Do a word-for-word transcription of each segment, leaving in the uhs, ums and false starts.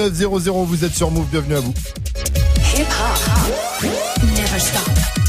neuf zéro zéro, vous êtes sur Move, bienvenue à vous. Hip hop, never stop.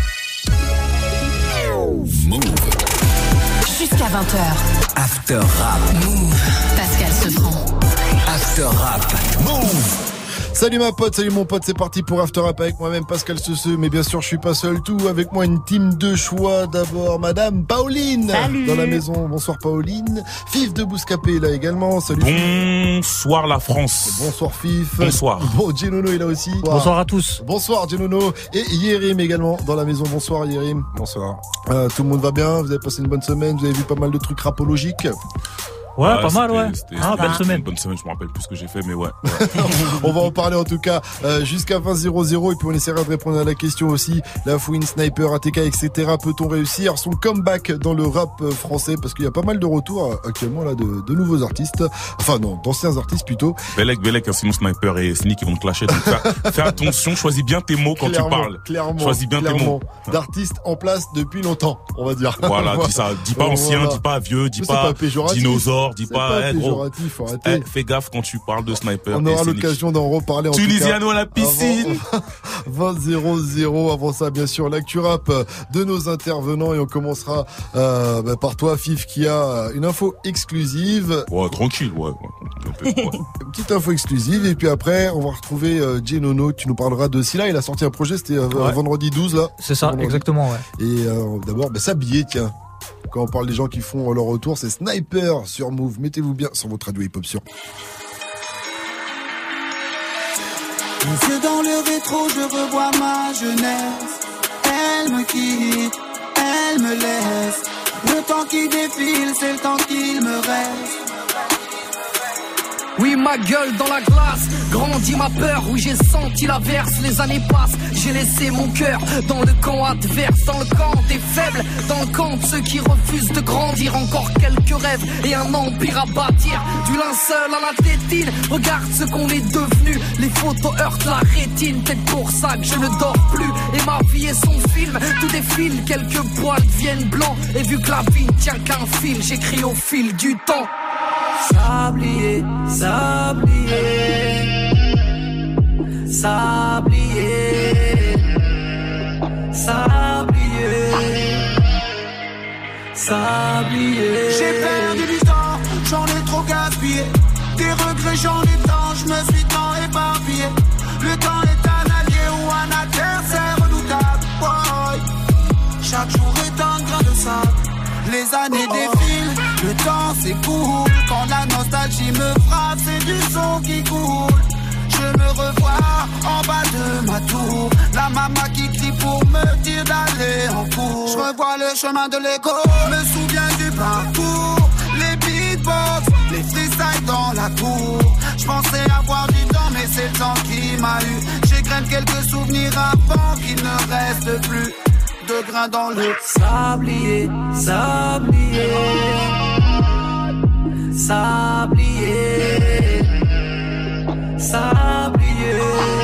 Move. Jusqu'à vingt heures. After Rap. Move. Pascal Sefranc. After Rap. Move. Salut ma pote, salut mon pote, c'est parti pour After Rap avec moi-même Pascal Sefranc, mais bien sûr je suis pas seul, tout avec moi une team de choix. D'abord Madame Pauline. Salut. Dans la maison, bonsoir Pauline. Fif de Bouscapé est là également, salut. Bonsoir la France. Bonsoir Fif. Bonsoir. Bon, Genono est là aussi. Bonsoir à tous. Bonsoir Genono. Et Yérim également dans la maison, bonsoir Yérim. Bonsoir. Euh, tout le monde va bien, vous avez passé une bonne semaine, vous avez vu pas mal de trucs rapologiques. Ouais, Ah, pas mal, ouais. c'était- Ah, c'était- belle c'était semaine. Une bonne semaine, je me rappelle plus ce que j'ai fait, mais ouais. On va en parler en tout cas euh, jusqu'à vingt zéro zéro et puis on essaiera de répondre à la question aussi. La Fouine, Sniper, A T K, et cetera. Peut-on réussir son comeback dans le rap euh, français? Parce qu'il y a pas mal de retours euh, actuellement là de, de nouveaux artistes. Enfin non, d'anciens artistes plutôt. Belek, Belek, hein, sinon Sniper et Sneak ils vont te clasher. Donc fais, fais attention, choisis bien tes mots quand Clairement, tu parles. Clairement. Choisis bien clairement. tes mots. D'artistes en place depuis longtemps, on va dire. Voilà, dis ça, dis pas Voilà. ancien, dis pas vieux, dis C'est pas, pas péjoratif. dinosaure, dis C'est pas, pas eh, gros. péjoratif, faut arrêter. Eh, fais gaffe quand tu parles de Sniper. On et aura Sneak. l'occasion d'en reparler en tout cas. Tunisiano à la piscine. vingt zéro zéro. Avant ça, bien sûr, l'actu rap de nos intervenants et on commencera euh, bah, par toi, Fif, qui a une info exclusive. Ouais, tranquille, ouais. ouais. ouais. Une petite info exclusive et puis après, on va retrouver euh, Genono. Tu nous parleras de Silla. Il a sorti un projet, c'était euh, Ouais. vendredi douze là. C'est ça, Vendredi. exactement, ouais. Et euh, d'abord, bah, s'habiller, tiens. Quand on parle des gens qui font leur retour, c'est Sniper sur Move. Mettez-vous bien sur votre radio hip-hop sur. Les yeux dans le rétro, je revois ma jeunesse. Elle me quitte, elle me laisse. Le temps qui défile, c'est le temps qu'il me reste. Oui, ma gueule dans la glace, grandit ma peur, oui j'ai senti l'averse, les années passent, j'ai laissé mon cœur dans le camp adverse, dans le camp des faibles, dans le camp de ceux qui refusent de grandir, encore quelques rêves et un empire à bâtir, du linceul à la tétine, regarde ce qu'on est devenu, les photos heurtent la rétine, peut-être pour ça que je ne dors plus, et ma vie est son film, tout défile, quelques poils deviennent blancs, et vu que la vie ne tient qu'un fil, j'écris au fil du temps. Sablier, sablier, sablier, sablier, sablier. J'ai perdu du temps, j'en ai trop gaspillé. Des regrets, j'en ai tant, je me suis tant éparpillé. Le temps est un allié ou un adversaire redoutable. Boy. Chaque jour est un grain de sable. Les années défilent, le temps s'écoule. Quand la nostalgie me frappe, c'est du son qui coule. Je me revois en bas de ma tour. La maman qui crie pour me dire d'aller en cours. Je revois le chemin de l'écho, me souviens du parcours. Les beatbox, les freestyles dans la cour. Je pensais avoir du temps, mais c'est le temps qui m'a eu. J'égrène quelques souvenirs avant qu'il ne reste plus de grains dans le sablier, sablier, sablier, sablier,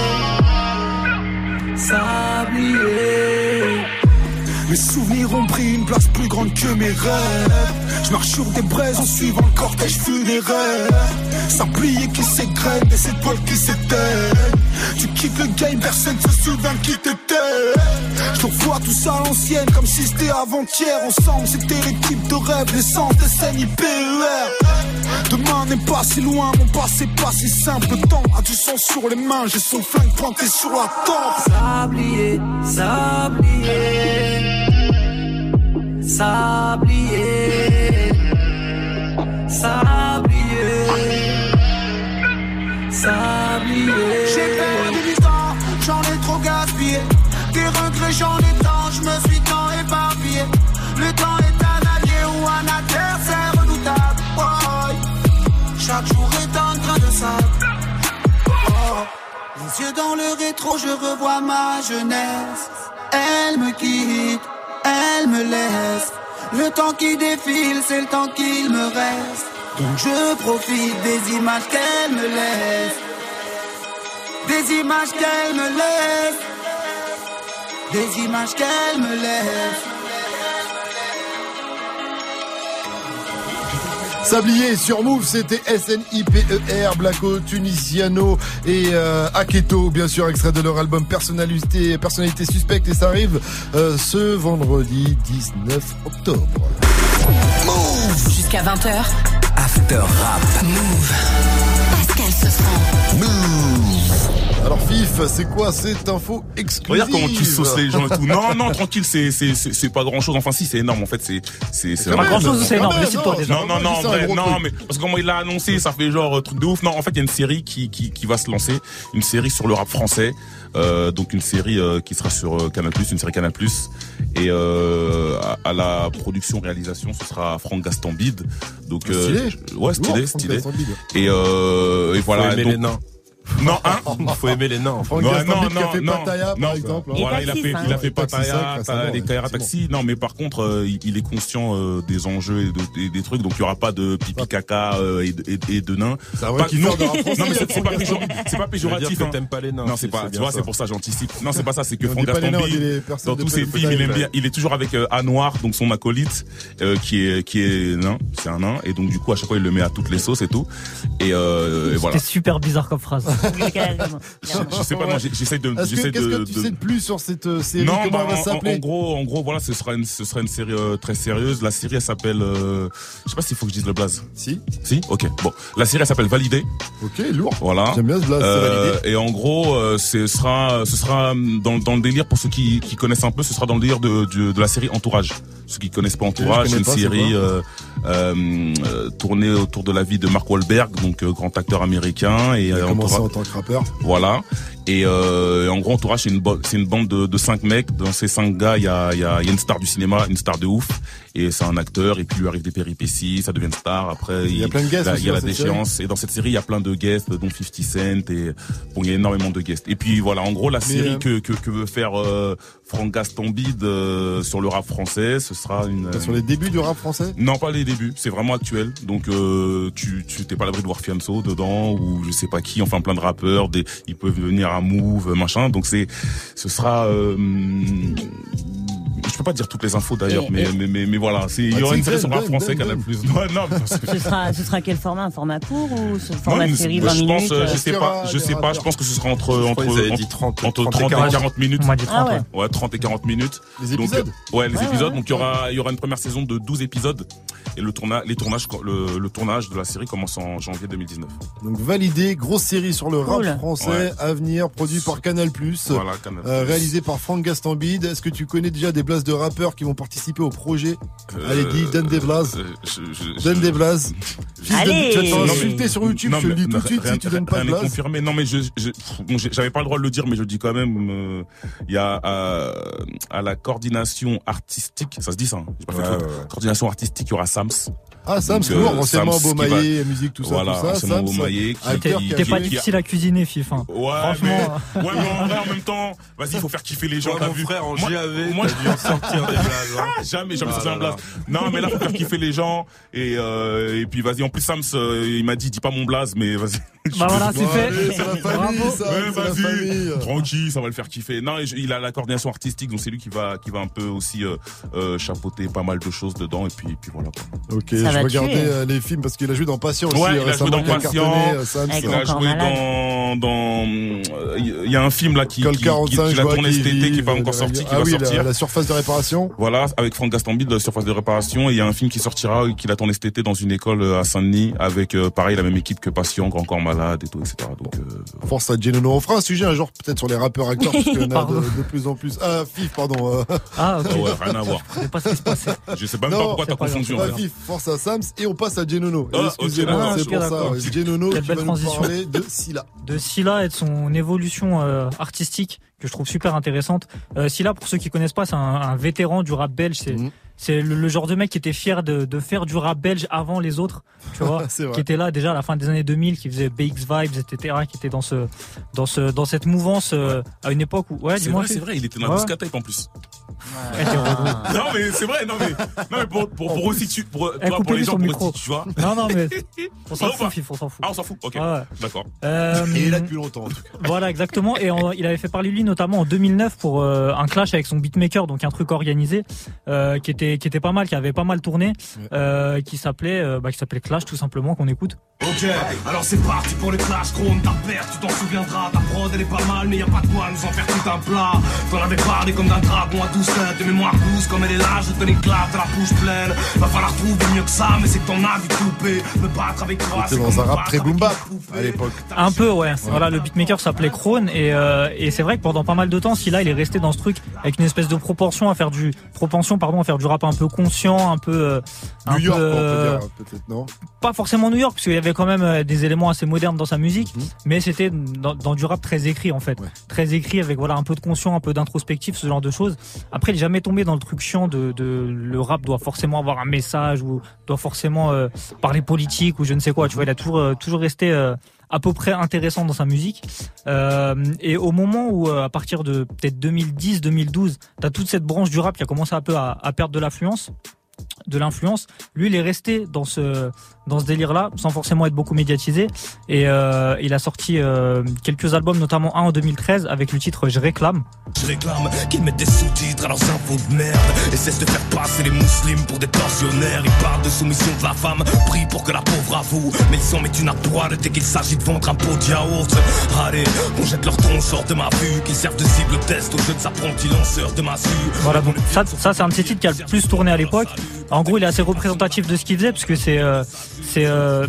sablier. Mes souvenirs ont pris une place plus grande que mes rêves. Je marche sur des braises en suivant le cortège funéraire. Sablier qui s'égrène, des étoiles qui s'éteignent. Tu quittes le game, personne se souvient qui t'étais. Je te revois tout ça à l'ancienne, comme si c'était avant-hier. Ensemble, c'était l'équipe de rêve, l'essence des scènes I P E R. Demain n'est pas si loin, mon passé pas si simple. Le temps a du sang sur les mains, j'ai son flingue pointé sur la tempe. Sablier, sablier, sablier, sablier, sablier. J'ai perdu du temps, j'en ai trop gaspillé. Des regrets, j'en ai tant, je me suis tant éparpillé. Le temps est un allié ou un adversaire redoutable. Boy. Chaque jour est un grain de sable. Oh. Les yeux dans le rétro, je revois ma jeunesse. Elle me quitte, elle me laisse. Le temps qui défile, c'est le temps qu'il me reste. Donc je profite des images qu'elle me laisse. Des images qu'elle me laisse. Des images qu'elle me laisse. Sablier sur Move, c'était S N I P E R, Blacko, Tunisiano et euh, Aketo, bien sûr, extrait de leur album Personnalité, Personnalité Suspecte, et ça arrive euh, ce vendredi dix-neuf octobre. Move jusqu'à vingt heures. After Rap. Move. Pascal Sefranc. Move. Alors Fif, c'est quoi cette info exclusive? Regarde comment tu sauces les gens et tout. Non, non, tranquille, c'est c'est c'est, c'est pas grand chose. Enfin si, c'est énorme en fait. C'est c'est c'est pas grand chose, c'est énorme. Décide-toi déjà. Non, non, non, en vrai, non, mais parce que comment il l'a annoncé, ça fait genre truc de ouf. Non, en fait, il y a une série qui qui qui va se lancer, une série sur le rap français. Euh, donc une série euh, qui sera sur euh, Canal+, une série Canal+, et euh, à, à la production réalisation ce sera Franck Gastambide. Donc euh, stylé. ouais, stylé, Lourd, stylé. Et, euh, et voilà. Faut aimer donc, les nains. Non, hein Il faut aimer les nains. Franck non, Gastambide non, qui a fait non, Pattaya, non, par exemple. Et voilà, il a Taxi, fait, hein. il a fait Taxi Pattaya, cinq, récemment, les ouais, Kaira effectivement. Taxi. Non, mais par contre, euh, il, il est conscient euh, des enjeux et de, des, des trucs, donc il y aura pas de pipi caca euh, et, de, et, et de nains. C'est vrai Pas- qu'il non, sort de rap français, non, mais c'est, c'est pas Franck péjoratif, Gastambide. c'est pas Ça veut dire péjoratif. que hein. t'aimes pas les nains. Non, c'est pas, tu vois, c'est pour ça j'anticipe. Non, c'est pas ça, c'est que Mais on Franck dit pas les nains, on dit Gastambide, les personnes dans de tous ses Pelé films, il aime Pelé. bien, il est toujours avec euh, Anouar, donc son acolyte, euh, qui est qui est nain, c'est un nain, et donc du coup à chaque fois il le met à toutes les sauces et tout, et, euh, et voilà. C'était super bizarre comme phrase. Je sais pas, non, j'essaie de, Est-ce que, j'essaie qu'est-ce de, que tu de- sais de plus sur cette euh, série? Non, Comment bah, elle va en, s'appeler? en gros, en gros, voilà, ce sera une, ce sera une série euh, très sérieuse. La série, elle s'appelle, euh, je sais pas s'il faut que je dise le blaze. Si. Si, ok. Bon, la série, elle s'appelle Validé. Ok, lourd. Voilà. J'aime bien ce blaze, c'est Euh, validé. et en gros, euh, ce sera, ce sera dans, dans le délire pour ceux qui, qui connaissent un peu. Ce sera dans le délire de, de, de la série Entourage. Ceux qui connaissent pas Entourage, je c'est une connais pas, c'est série quoi euh, euh, euh, tournée autour de la vie de Mark Wahlberg, donc euh, grand acteur américain. Et Il a euh, commencé Entourage- en tant que rappeur. Voilà. Et, euh, et en gros, Entourage, c'est une, bo- c'est une bande de, de cinq mecs. Dans ces cinq gars, il y a, il y, a, il y a une star du cinéma, une star de ouf. Et c'est un acteur. Et puis, il lui arrive des péripéties. Ça devient une star. Après, Il y a plein de guests là, aussi il y a dans la cette déchéance. Et dans cette série, il y a plein de guests, dont cinquante Cent. Et bon, il y a énormément de guests. Et puis, voilà. En gros, la série euh, que, que, que veut faire euh, Franck Gastambide euh, sur le rap français, ce sera une... euh, Sur les débuts du rap français? non, pas les débuts, c'est vraiment actuel. Donc euh, tu tu t'es pas à l'abri de voir Fianso dedans ou je sais pas qui, enfin plein de rappeurs, des ils peuvent venir à Move, machin. Donc c'est ce sera euh, je peux pas dire toutes les infos d'ailleurs, Et- mais, et- mais mais mais voilà, c'est il y Ah, aura une si, série sur le Ben, rap français Ben, Canal+. Ben. Non, non, parce que Ce sera, ce sera quel format? Un format court ou ce format non, série je vingt pense, minutes euh, je euh, sais pas, je sais pas, je pense que ce sera entre Je entre crois qu'ils avaient entre, dit trente, entre trente et trente et quarante. quarante minutes. On m'a dit trente. Ah ouais. ouais. Ouais, trente et quarante minutes. Les Donc, épisodes? euh, ouais, les Ouais, épisodes. ouais, Donc, il y aura, il y aura une première saison de douze épisodes. Et le tournage, les tournages, le, le tournage de la série commence en janvier deux mille dix-neuf. Donc validé, grosse série sur le Cool. rap français Ouais. à venir, produit par Canal+, Voilà, Canal+. euh, réalisé par Franck Gastambide. Est-ce que tu connais déjà des blases de rappeurs qui vont participer au projet? Allez, dis, donne des blazes. Euh, je- je- je- Donne des blases. Fils de- Allez. Tu vas te faire Non, mais- insulter sur YouTube, Non, je te le mais- dis tout de suite rien- si tu donnes pas de rien n'est blases. confirmé. Non, mais je, je, bon, j'ai- j'avais pas le droit de le dire, mais je le dis quand même. euh, Il y a euh, à la coordination artistique, ça se dit ça. Hein, j'ai pas fait Ouais, de faute. ouais, ouais. Coordination artistique, il y aura Sams. Ah, Sam, Donc, c'est lourd, euh, anciennement Sams qui Beaumaillé, musique, tout ça, Voilà, tout ça. anciennement Sam, Beaumaillé, qui- acteur qui- qui a T'es pas joué- difficile à cuisiner, Fif. hein. Ouais, Franchement, mais, ouais, mais en vrai, en même temps, vas-y, il faut faire kiffer les gens. Toi, t'as mon vu. frère, en Moi- G A V, moi, t'as dû en sortir des blagues. hein. Ah, jamais, jamais Ah sorti un là blast. là. Non, mais là, faut faire kiffer les gens. Et, euh, et puis, vas-y. En plus, Sams, euh, il m'a dit, dis pas mon blaze, mais vas-y. bah voilà, c'est Bon, fait. allez, c'est la famille, Bravo. ça, Ouais, c'est la vas-y. famille. Tranquille, ça va le faire kiffer. Non, et je- il a la coordination artistique, donc c'est lui qui va, qui va un peu aussi euh, euh, chapeauter pas mal de choses dedans. Et puis, puis voilà. Quoi. Ok, Ça je va regardais tuer. euh, les films parce qu'il a joué dans Patient aussi. Ouais, euh, il a joué récemment, dans qui a Patient. cartonné, euh, Sam, Avec Il ça. a Encore joué malade. dans, dans, euh, il y a un film là qui, Col qui, qui, quarante-cinq, qui je a vois, tourné cet été, qui est pas vive, encore le- sorti, qui ah va oui, sortir. la, la surface de réparation. Voilà, avec Franck Gastambide, de Surface de réparation, et il y a un film qui sortira, qu'il a tourné cet été dans une école à Saint-Denis, avec euh, pareil la même équipe que Patient, Grand Corps Malade et tout, et cetera. Donc euh, Force à Genono. On fera un sujet un jour peut-être sur les rappeurs acteurs parce qu'il y en a Pardon. de, de plus en plus. Ah, Fif, pardon. euh, Ah, ok. ah ouais, rien à voir. Je sais pas ce qui se passait. Je sais même Non, pas pourquoi c'est t'as pas grave, confondu. c'est en Pas fait. Fif, force à Sams et on passe à Genono. Ah, Excusez-moi, ok, c'est ok, pour d'accord. ça. ouais. Genono Quelle qui belle va nous transition. parler de Silla. De Silla et de son évolution euh, artistique que je trouve super intéressante. Euh, Silla, pour ceux qui connaissent pas, c'est un, un vétéran du rap belge. C'est Mhm. c'est le, le genre de mec qui était fier de, de faire du rap belge avant les autres, tu vois, C'est vrai. qui était là déjà à la fin des années deux mille, qui faisait B X Vibes, et cetera, qui était dans ce dans ce dans cette mouvance euh, à une époque où ouais, C'est dis-moi. vrai, c'est Fif. vrai, il était dans Ouais. la Discatape en plus. Ouais. Non mais c'est vrai, non mais non mais pour pour, pour aussi tu pour toi, pour les gens pour aussi, tu vois. Non non mais on s'en fout, Fif, on s'en fout. Ah on s'en fout. OK. Ah ouais. D'accord. Euh, Et il est là depuis longtemps en tout cas. Voilà exactement et on, il avait fait parler de lui notamment en deux mille neuf pour euh, un clash avec son beatmaker, donc un truc organisé euh, qui était qui était pas mal, qui avait pas mal tourné, euh, qui s'appelait euh, bah qui s'appelait Clash tout simplement, qu'on écoute. Ok, alors c'est parti pour le clash, Chrome, ta perte, tu t'en souviendras, ta prod elle est pas mal, mais y a pas de quoi nous en faire tout un plat. T'en avais parlé comme d'un dragon à douze têtes, de mémoire douce comme elle est là, je te l'éclate, la bouche pleine. Va falloir trouver mieux que ça, mais c'est que t'en as vu couper, me battre avec toi. C'était dans un rap très boom bap à l'époque. Un peu ouais, voilà, le beatmaker s'appelait Krone et, euh, et c'est vrai que pendant pas mal de temps, si là il est resté dans ce truc avec une espèce de proportion à faire du propension pardon à faire du rap un peu conscient, un peu euh, un New York, peu, on peut euh, dire peut-être non. Pas forcément New York parce qu'il y avait quand même des éléments assez modernes dans sa musique, mmh. mais c'était dans, dans du rap très écrit en fait, ouais. très écrit avec voilà un peu de conscient, un peu d'introspectif, ce genre de choses. Après, il est jamais tombé dans le truc chiant de, de le rap doit forcément avoir un message ou doit forcément euh, parler politique ou je ne sais quoi. Tu vois, il a toujours euh, toujours resté euh, à peu près intéressant dans sa musique. Euh, et au moment où, euh, à partir de peut-être deux mille dix deux mille douze, t'as toute cette branche du rap qui a commencé un peu à, à perdre de l'affluence. de l'influence, lui il est resté dans ce dans ce délire là sans forcément être beaucoup médiatisé et euh, il a sorti euh, quelques albums, notamment un en deux mille treize avec le titre Je réclame. Je réclame qu'ils mettent des sous-titres à leurs infos de merde et cessent de faire passer les musulmans pour des tortionnaires. Ils parlent de soumission de la femme, prient pour que la pauvre avoue, mais ils s'en mettent une à poil dès qu'il s'agit de vendre un pot de yaourt. Allez, qu'on jette leur tronche hors de ma vue, qu'ils servent de cible test aux jeunes apprentis lanceurs de massue. Voilà, donc ça, ça c'est un de ces titres qui a le plus tourné à l'époque. En gros, il est assez représentatif de ce qu'il faisait parce que c'est euh, c'est euh,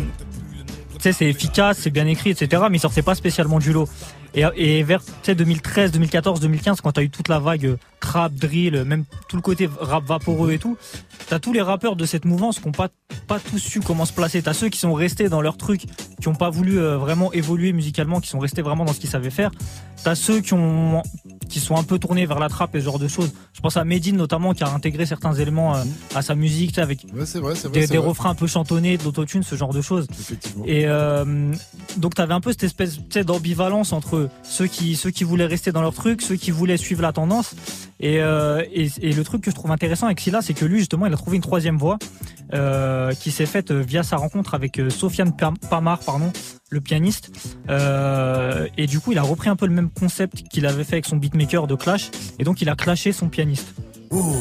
tu sais, c'est efficace, c'est bien écrit, et cetera. Mais il sortait pas spécialement du lot. Et, et vers tu sais, deux mille treize, deux mille quatorze, deux mille quinze, quand t'as eu toute la vague trap, drill, même tout le côté rap vaporeux et tout, t'as tous les rappeurs de cette mouvance qui ont pas pas tous su comment se placer. T'as ceux qui sont restés dans leur truc, qui ont pas voulu euh, vraiment évoluer musicalement, qui sont restés vraiment dans ce qu'ils savaient faire. T'as ceux qui ont qui sont un peu tournés vers la trappe et ce genre de choses. Je pense à Medine notamment, qui a intégré certains éléments euh, à sa musique, tu sais, avec ouais, c'est vrai, c'est vrai, des, c'est des vrai. refrains un peu chantonnés, de l'autotune, ce genre de choses. Effectivement. Et euh, donc t'avais un peu cette espèce, tu sais, d'ambivalence entre ceux qui ceux qui voulaient rester dans leur truc, ceux qui voulaient suivre la tendance. Et, euh, et, et le truc que je trouve intéressant avec Scylla, c'est que lui justement, il a trouvé une troisième voie euh, qui s'est faite via sa rencontre avec Sofiane Pamar, pardon, le pianiste. Euh, et du coup, il a repris un peu le même concept qu'il avait fait avec son beatmaker de Clash. Et donc, il a clashé son pianiste. Ouh.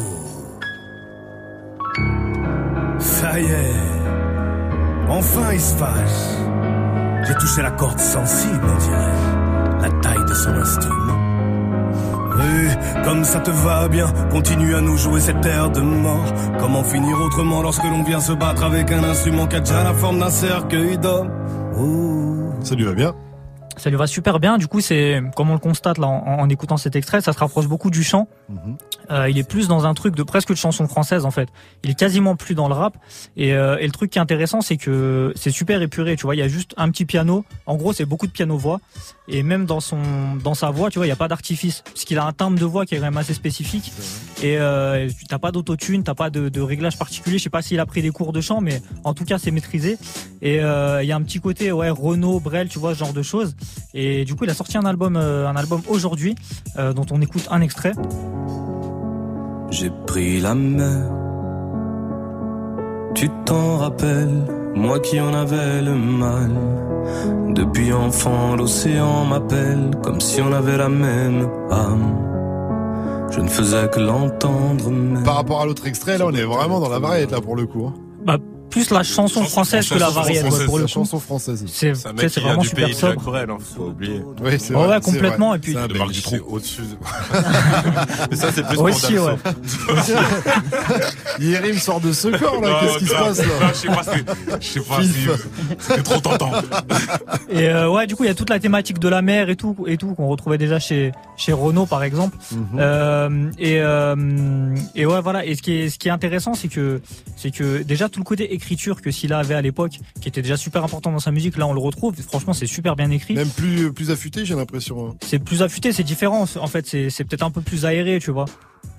Ça y est, enfin il se passe. J'ai touché la corde sensible, on dirait, la taille de son instrument. Oui, comme ça te va bien, continue à nous jouer cette air de mort. Comment finir autrement lorsque l'on vient se battre avec un instrument qui a déjà la forme d'un cercueil d'homme. Ouh. Ça lui va bien. Ça lui va super bien. Du coup, c'est comme on le constate là en, en écoutant cet extrait, ça se rapproche beaucoup du chant. Mm-hmm. Euh, il est plus dans un truc de presque de chanson française en fait. Il est quasiment plus dans le rap. Et, euh, et le truc qui est intéressant, c'est que c'est super épuré. Tu vois, il y a juste un petit piano. En gros, c'est beaucoup de piano-voix. Et même dans son dans sa voix, tu vois, il y a pas d'artifice, puisqu'il a un timbre de voix qui est quand même assez spécifique. Et euh, t'as pas d'autotune, t'as pas de, de réglage particulier. Je sais pas s'il a pris des cours de chant, mais en tout cas, c'est maîtrisé. Et euh, il y a un petit côté ouais Renaud, Brel, tu vois, ce genre de choses. Et du coup, il a sorti un album, euh, un album aujourd'hui, euh, dont on écoute un extrait. J'ai pris la mer, tu t'en rappelles, moi qui en avais le mal. Depuis enfant, l'océan m'appelle, comme si on avait la même âme. Je ne faisais que l'entendre même. Par rapport à l'autre extrait, là, on est vraiment dans la variété, là, pour le coup. Hein. Bah, plus la chanson, chanson française que la variété, quoi, pour le la coup. chanson française. C'est, c'est, c'est, c'est vraiment super sobre. Corel, hein, faut pas oublier. Oui, c'est oh, vrai. Ouais, complètement. Vrai. Et puis, le Marc Dutroux au-dessus. Mais ça, c'est plus aussi, ouais. Yérim sort de ce corps, là. Non, qu'est-ce qui se passe, là? Non, je sais pas, c'est, je sais pas si, c'était trop tentant. Et, euh, ouais, du coup, il y a toute la thématique de la mer et tout, et tout, qu'on retrouvait déjà chez, chez Renaud, par exemple. Mm-hmm. Euh, et, euh, et ouais, voilà. Et ce qui est, ce qui est intéressant, c'est que, c'est que déjà tout le côté écriture que Scylla avait à l'époque, qui était déjà super important dans sa musique, là on le retrouve. Franchement, c'est super bien écrit. Même plus plus affûté, j'ai l'impression. C'est plus affûté, c'est différent. En fait, c'est c'est peut-être un peu plus aéré, tu vois.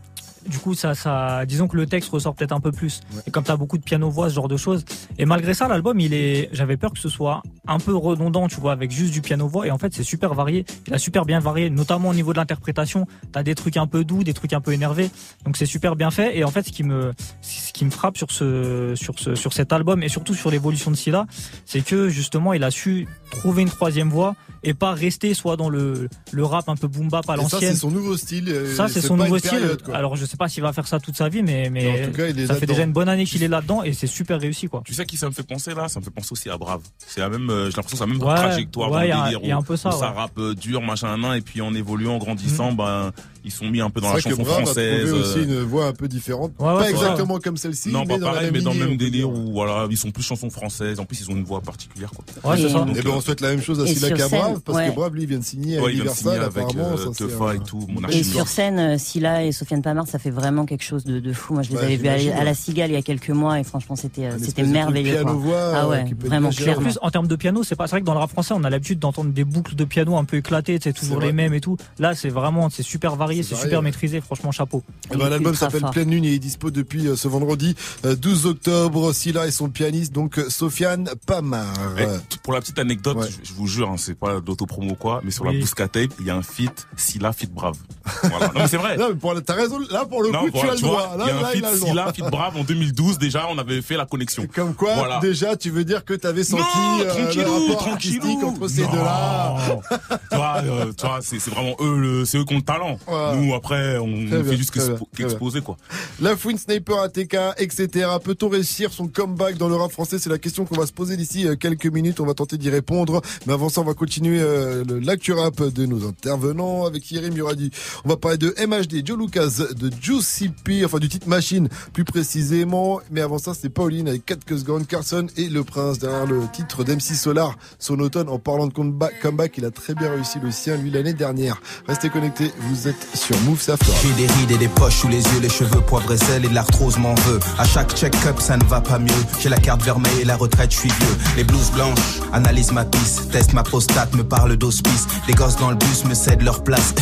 du coup, ça, ça, disons que le texte ressort peut-être un peu plus. Ouais. Et comme t'as beaucoup de piano-voix, ce genre de choses. Et malgré ça, l'album, il est, j'avais peur que ce soit un peu redondant, tu vois, avec juste du piano-voix. Et en fait, c'est super varié. Il a super bien varié, notamment au niveau de l'interprétation. T'as des trucs un peu doux, des trucs un peu énervés. Donc c'est super bien fait. Et en fait, ce qui me, ce qui me frappe sur ce, sur ce, sur cet album et surtout sur l'évolution de Scylla, c'est que justement, il a su trouver une troisième voix et pas rester soit dans le, le rap un peu boom bap à l'ancienne. Ça, c'est son nouveau style. Ça, c'est, c'est son nouveau style. Période, Alors, je sais pas s'il va faire ça toute sa vie, mais, mais, mais en tout cas, il est ça fait déjà une bonne année qu'il est là-dedans et c'est super réussi, quoi. Tu sais qui ça me fait penser, là? Ça me fait penser aussi à Brave. C'est la même, euh, j'ai l'impression que c'est la même ouais, trajectoire ouais, dans le délire. Il y a un peu ça. Où ouais. ça rappe dur, machin, nan, et puis en évoluant, en grandissant, mmh. ben, ils sont mis un peu dans c'est la vrai chanson que Brave française. A trouvé aussi une voix un peu différente. Ouais, ouais, pas exactement vrai. comme celle-ci. Non, mais pas pareil, mais dans le même délire dire. où, voilà, ils sont plus chansons françaises. En plus, ils ont une voix particulière, quoi. Ouais, c'est ça. Et ben, on souhaite la même chose à Scylla qu'à Brave, parce que Brave, lui, il vient de signer à Universal, apparemment. Teufa et tout, mon Et sur scène, Scylla et Sofiane Pamart, ça fait vraiment quelque chose de, de fou. Moi, je les avais vus à, à la Cigale il y a quelques mois et franchement, c'était, c'était merveilleux. Ah ouais, vraiment clairement. En plus, en termes de piano, c'est pas, c'est vrai que dans le rap français, on a l'habitude d'entendre des boucles de piano un peu éclatées, c'est toujours les mêmes et tout. Là, c'est vraiment, c'est super varié, c'est, c'est super varié, maîtrisé, franchement, chapeau. Et ben, l'album s'appelle fort. Pleine Lune et est dispo depuis ce vendredi douze octobre. Scylla et son pianiste, donc Sofiane Pamart. Et pour la petite anecdote, ouais. je, je vous jure, hein, c'est pas d'autopromo ou quoi, mais sur oui. la Bousca Tape, il y a un feat Scylla feat Brave. Voilà. Non mais c'est vrai. Non mais pour, t'as raison. Là pour le non, coup voilà, tu as le droit. Il y a un feat Scylla feat Brave en deux mille douze déjà. On avait fait la connexion. Comme quoi voilà. Déjà tu veux dire que t'avais senti non, euh, le rapport artistique entre ces deux-là. tu vois, euh, tu vois, c'est, c'est vraiment eux, le, c'est eux qui ont le talent. Ouais. Nous après on très fait bien, juste qu'exposer quoi. La Fouine, Sniper, A T K, et cetera. Peut-on réussir son comeback dans le rap français? C'est la question qu'on va se poser d'ici quelques minutes. On va tenter d'y répondre. Mais avant ça, on va continuer euh, l'actu rap de nos intervenants avec Yérim Yuradi. On va parler de M H D, Joe Lucas, de Juicy P, enfin du titre Machine plus précisément. Mais avant ça, c'est Pauline avec Cat Cusgone, Carson et Le Prince derrière le titre d'M C Solar, son automne. En parlant de comeback, comeback, il a très bien réussi le sien, lui, l'année dernière. Restez connectés, vous êtes sur Move After. J'ai des rides et des poches sous les yeux, les cheveux poivre et sel et de l'arthrose m'en veut. À chaque check-up, ça ne va pas mieux. J'ai la carte vermeille et la retraite, je suis vieux. Les blouses blanches analysent ma piste, teste ma prostate, me parle d'hospice. Les gosses dans le bus me cèdent leur place.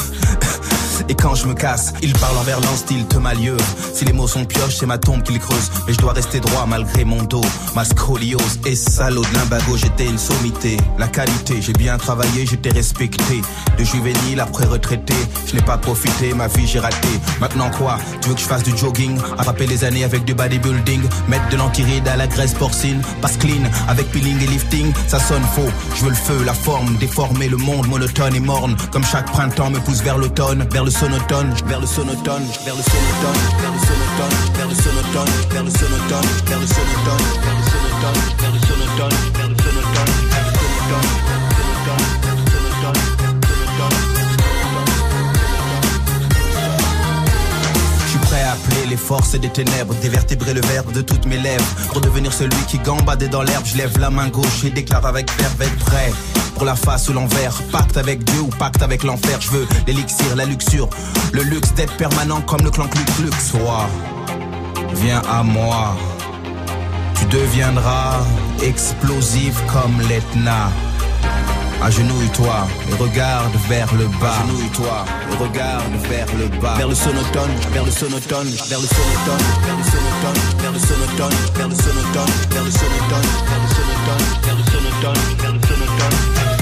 Et quand je me casse, ils parlent envers l'an style Temalieu. Si les mots sont pioches, c'est ma tombe qu'ils creusent. Mais je dois rester droit malgré mon dos. Ma scoliose et salaud de l'imbago, j'étais une sommité. La qualité, j'ai bien travaillé, j'étais respecté. De juvénile après retraité, je n'ai pas profité, ma vie j'ai raté. Maintenant quoi? Tu veux que je fasse du jogging? Attraper les années avec du bodybuilding? Mettre de l'antiride à la graisse porcine? Passe clean avec peeling et lifting? Ça sonne faux, je veux le feu, la forme, déformer le monde monotone et morne. Comme chaque printemps me pousse vers l'automne, vers le sonotone, vers le sonotone, vers le sonotone, vers le sonotone, vers le sonotone, vers le sonotone, vers le sonotone, vers le sonotone, vers le sonotone, vers le sonotone, vers le sonotone, je suis prêt à appeler les forces des ténèbres, dévertébrer le verbe de toutes mes lèvres, pour devenir celui qui gambade dans l'herbe. Je lève la main gauche et déclare avec verve prêt. Pour la face ou l'envers, pacte avec Dieu ou pacte avec l'enfer. Je veux l'élixir, la luxure, le luxe d'être permanent comme le clan Klux Klux. Toi, viens à moi, tu deviendras explosif comme l'Etna. Agenouille-toi et regarde vers le bas. Agenouille-toi et regarde vers le bas. Vers le sonotone, vers le sonotone, vers le sonotone, vers le sonotone, vers le sonotone, vers le sonotone, vers le sonotone, vers le sonotone, vers le sonotone, vers le sonotone.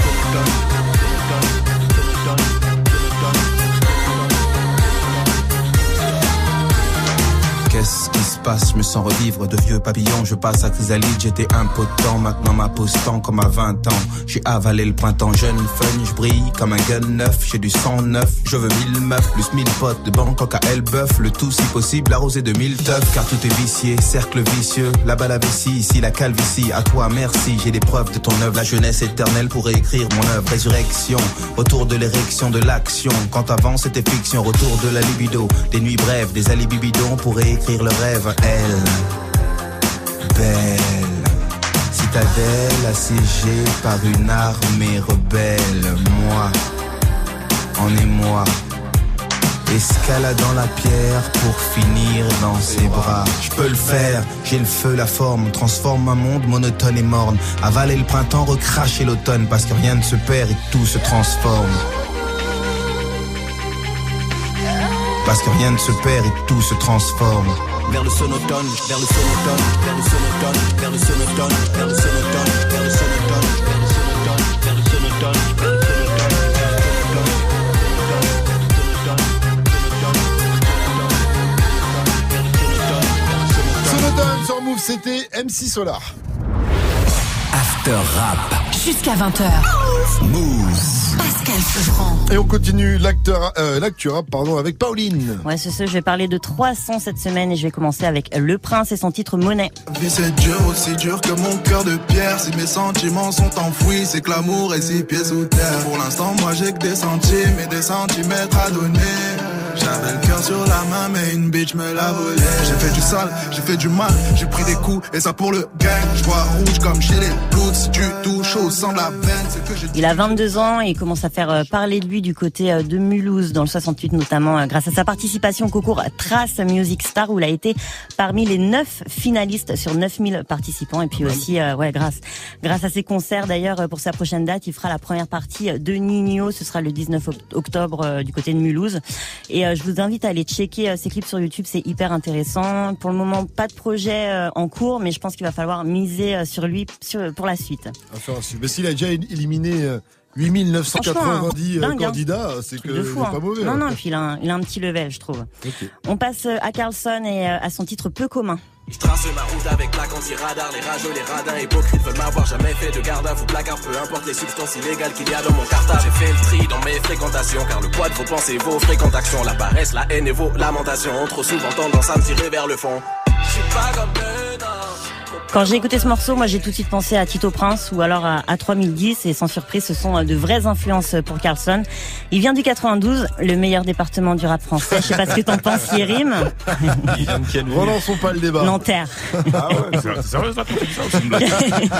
Qu'est-ce qui se passe? Je me sens revivre de vieux papillons. Je passe à chrysalide, j'étais impotent. Maintenant m'apostant comme à vingt ans. J'ai avalé le printemps jeune, fun. Je brille comme un gun neuf. J'ai du sang neuf. Je veux mille meufs, plus mille potes de Bangkok à Elbeuf. Le tout si possible arrosé de mille teufs. Car tout est vicié, cercle vicieux. Là-bas la vessie, ici la calvitie. À toi merci, j'ai des preuves de ton œuvre. La jeunesse éternelle pour réécrire mon œuvre. Résurrection, retour de l'érection de l'action. Quand avant c'était fiction, retour de la libido. Des nuits brèves, des alibis bidons pour réécrire le rêve. Elle, belle, citadelle assiégée par une armée rebelle. Moi, en émoi, escaladant la pierre pour finir dans ses bras. Je peux le faire, j'ai le feu, la forme, transforme un monde monotone et morne. Avaler le printemps, recracher l'automne, parce que rien ne se perd et tout se transforme. Parce que rien ne se perd et tout se transforme. Vers le sonotone, vers le sonotone, vers le sonotone, vers le sonotone, vers le sonotone, vers le sonotone, vers le sonotone, vers le sonotone, vers le sonotone. Sonotone sur Move, c'était M C Solar. After Rap. Jusqu'à vingt heures. Move. Pascal Sevran. Et on continue l'acteur, euh, l'actu rap, pardon, avec Pauline. Ouais, c'est ça, je vais parler de trois sons cette semaine et je vais commencer avec Le Prince et son titre Monnaie. Vie c'est dur, aussi dur que mon cœur de pierre. Si mes sentiments sont enfouis, c'est que l'amour est six pieds sous terre. Pour l'instant, moi j'ai que des centimes et des centimètres à donner. J'avais le cœur sur la main, mais une bitch me l'a volé. J'ai fait du sale, j'ai fait du mal, j'ai pris des coups, et ça pour le gang. Je vois rouge comme chez les Bloods. Si tu touches au sang de la veine, c'est que j'ai. Il a vingt-deux ans et il commence à faire parler de lui du côté de Mulhouse, dans le soixante-huit notamment, grâce à sa participation au concours Trace Music Star, où il a été parmi les neuf finalistes sur neuf mille participants. Et puis aussi, euh, ouais, grâce, grâce à ses concerts d'ailleurs, pour sa prochaine date, il fera la première partie de Nino. Ce sera le dix-neuf octobre euh, du côté de Mulhouse. Et euh, je vous invite à aller checker euh, ses clips sur YouTube, c'est hyper intéressant. Pour le moment, pas de projet euh, en cours, mais je pense qu'il va falloir miser euh, sur lui sur, pour la suite. Enfin, mais s'il a déjà éliminé euh, huit mille neuf cent quatre-vingt-dix euh, candidats, hein. C'est que de fou, il est hein. pas mauvais. Non, hein. non, puis il a, un, il a un petit level, je trouve. Okay. On passe à Carlson et à son titre Peu commun. Je trace ma route avec plaque anti-radar, les rageux, les radins hypocrites veulent m'avoir jamais fait de garde à vous placard, peu importe les substances illégales qu'il y a dans mon cartable. J'ai fait le tri dans mes fréquentations, car le poids de vos pensées, vos fréquentations, la paresse, la haine et vos lamentations ont trop souvent tendance à me tirer vers le fond. Je suis pas comme le nord. Quand j'ai écouté ce morceau, moi j'ai tout de suite pensé à Tito Prince ou alors à, à trois mille dix et sans surprise, ce sont de vraies influences pour Carlson. Il vient du quatre-vingt-douze, le meilleur département du rap français. Je sais pas ce que t'en penses, Yérim. Relançons pas le débat. Nanterre. Ah ouais, c'est sérieux ça, ça aussi une blague.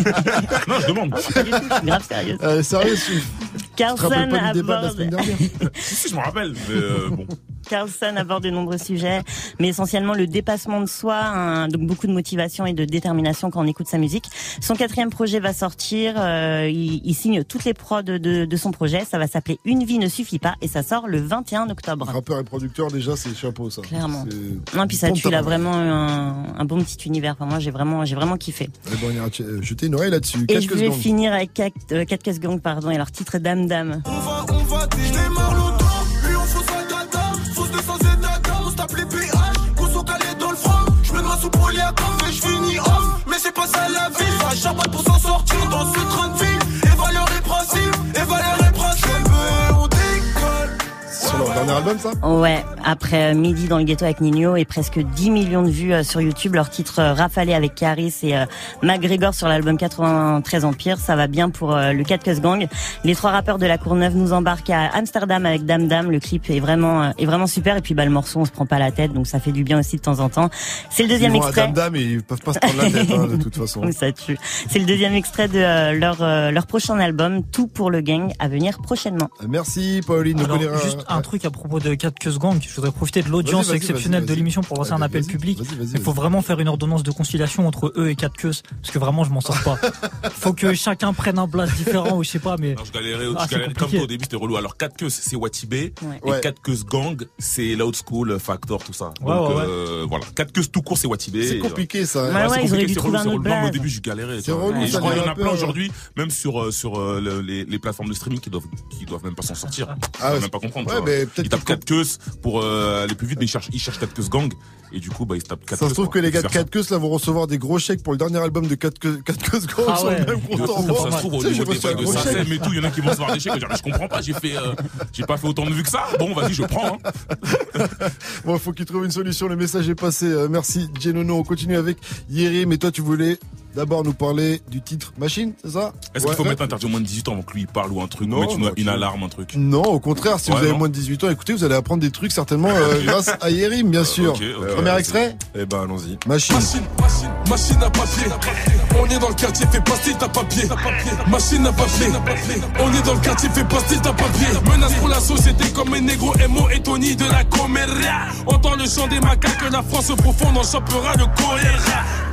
Non, je demande. Grave sérieux. Euh, sérieux, Carlson aborde. Si, si, je me rappelle, mais euh, bon. Carlson aborde de nombreux sujets, mais essentiellement le dépassement de soi, hein, donc beaucoup de motivation et de détermination quand on écoute sa musique. Son quatrième projet va sortir, euh, il, il signe toutes les prods de, de, de son projet, ça va s'appeler Une vie ne suffit pas et ça sort le vingt et un octobre. Rappeur et producteur, déjà, c'est chapeau ça. Clairement. Non, puis ça tue, il a vraiment un, un bon petit univers. Enfin, moi, j'ai vraiment, j'ai vraiment kiffé. Eh ben, on ira jeter une oreille là-dessus. Et je vais gang. finir avec Cat euh, Gang, pardon, et leur titre Dame Dame. On va, on va, je démarre l'auto, lui on fout sa data, fausse de sans état, on se tape les P H, qu'on sont calés dans le front, je me noie sous polyacaf et je finis off, mais c'est pas ça la vie, ça chapote pour s'en sortir dans ce train de vie, et valeurs et principes, et valeurs et principes, on décolle. Sur leur dernier album, ça? Ouais, après Midi dans le ghetto avec Nino et presque dix millions de vues euh, sur YouTube, leur titre euh, rafalé avec Caris et euh, McGregor sur l'album quatre-vingt-treize Empire, ça va bien pour euh, le Cat Gang. Les trois rappeurs de la Courneuve nous embarquent à Amsterdam avec Dame Dame, le clip est vraiment euh, est vraiment super et puis bah le morceau on se prend pas la tête donc ça fait du bien aussi de temps en temps. C'est le deuxième ils vont extrait. À Dame Dame et ils peuvent pas se prendre la tête hein, de toute façon. Ça tue. C'est le deuxième extrait de euh, leur euh, leur prochain album, Tout pour le gang, à venir prochainement. Merci Pauline. Alors, juste un ouais. truc à propos de Cat Gang, je voudrais profiter de l'audience vas-y, vas-y, exceptionnelle vas-y, vas-y. de l'émission pour lancer vas-y, un appel vas-y, public. Vas-y, vas-y, vas-y. Il faut vraiment faire une ordonnance de conciliation entre eux et Cat Keus, parce que vraiment je m'en sors pas. Faut que chacun prenne un blast différent ou je sais pas, mais. Alors, je galérais, ah, je galérais comme toi au début, c'était relou. Alors Cat Keus c'est Watibé ouais. et Cat Keus Gang c'est l'old school Factor tout ça. Ouais, Donc ouais, euh, ouais. voilà, Cat Keus tout court c'est Watibé. C'est compliqué ça. Ouais, ouais, ouais ils auraient dû trouver un autre blast. Au début j'ai galéré. C'est relou. Je crois qu'il y en a plein aujourd'hui, même sur sur les les plateformes de streaming qui doivent qui doivent même pas s'en sortir. Ils doivent même pas comprendre. Ils tapent Cat Keus pour euh, aller plus vite, mais ils cherchent, ils cherchent Cat Keus Gang, et du coup, bah, ils se tapent Cat Keus. Ça se trouve que les gars de Cat Keus, là, vont recevoir des gros chèques pour le dernier album de Cat Keus Gang, ah sont ouais. même contents. Ça se trouve, au niveau des bails de Sassem et tout, il y en a qui vont se voir des chèques, je, je comprends pas, j'ai fait, euh, j'ai pas fait autant de vues que ça. Bon, vas-y, je prends, hein. Bon, faut qu'ils trouvent une solution, le message est passé. Euh, merci, Genono. On continue avec Yérim, mais toi, tu voulais d'abord nous parler du titre Machine, c'est ça? Est-ce ouais, qu'il faut ouais. mettre interdit au moins de dix-huit ans avant que lui il parle ou un truc, non, ou mettre une, une alarme, un truc? Non, au contraire, si ouais, vous avez non. moins de dix-huit ans, écoutez, vous allez apprendre des trucs certainement euh, grâce à Yérim, bien sûr. Okay, okay, Premier ouais, extrait? Eh ben, allons-y. Machine. Machine, machine, machine à papier. On est dans le quartier, fais pas style, t'as papier. Machine à papier. On est dans le quartier, fais pas style, t'as papier. Menace pour la société comme un négro, Emo et Tony de la Coméria. Entend le chant des macaques, la France profonde en chopera le choléra.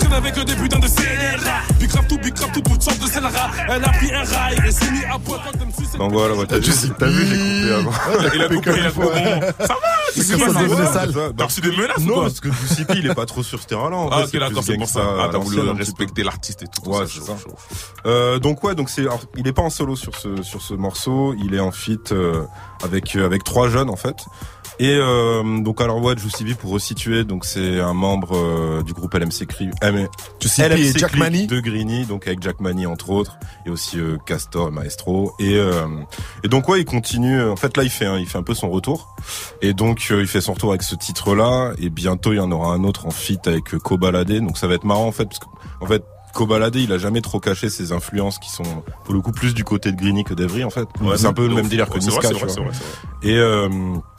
traîne avec des putains de scélérats. Big rap tout, big rap tout, toutes sortes de scélérats. Elle a pris un rail et s'est mis à poil quand elle me suce. Donc voilà, ouais, t'as vu, t'as vu, j'ai coupé avant. Il a coupé, il a coupé. Ça va, c'est c'est pas ça. T'as reçu des menaces ou Non, quoi? parce que Juicy P, il est pas trop sur ce terrain-là. En Ah, fait, ok, c'est d'accord, plus c'est pour ça. gangsta Ah, à t'as voulu l'ancienne, un petit respecter l'artiste et tout. Ouais, ça, c'est chaud, ça. chaud. Euh, donc ouais, donc c'est, alors, il est pas en solo sur ce sur ce morceau. Il est en feat euh, avec euh, avec trois jeunes en fait. Et euh, donc alors ouais, Juicy P pour resituer, donc c'est un membre euh, du groupe L M C Cri, euh, Juicy P et Jack Manny de Greeny, donc avec Jack Manny entre autres, et aussi euh, Castor, Maestro. Et euh, et donc ouais, il continue. En fait là, il fait un, il fait un peu son retour. Et donc euh, il fait son retour avec ce titre-là. Et bientôt il y en aura un autre en feat avec euh, Kobalade. Donc ça va être marrant en fait, parce que en fait. Kobalade, il a jamais trop caché ses influences qui sont pour le coup plus du côté de Greeny que d'Evry en fait. Ouais, c'est un peu le même délire que Niska, tu vois. C'est vrai, c'est vrai. Et euh,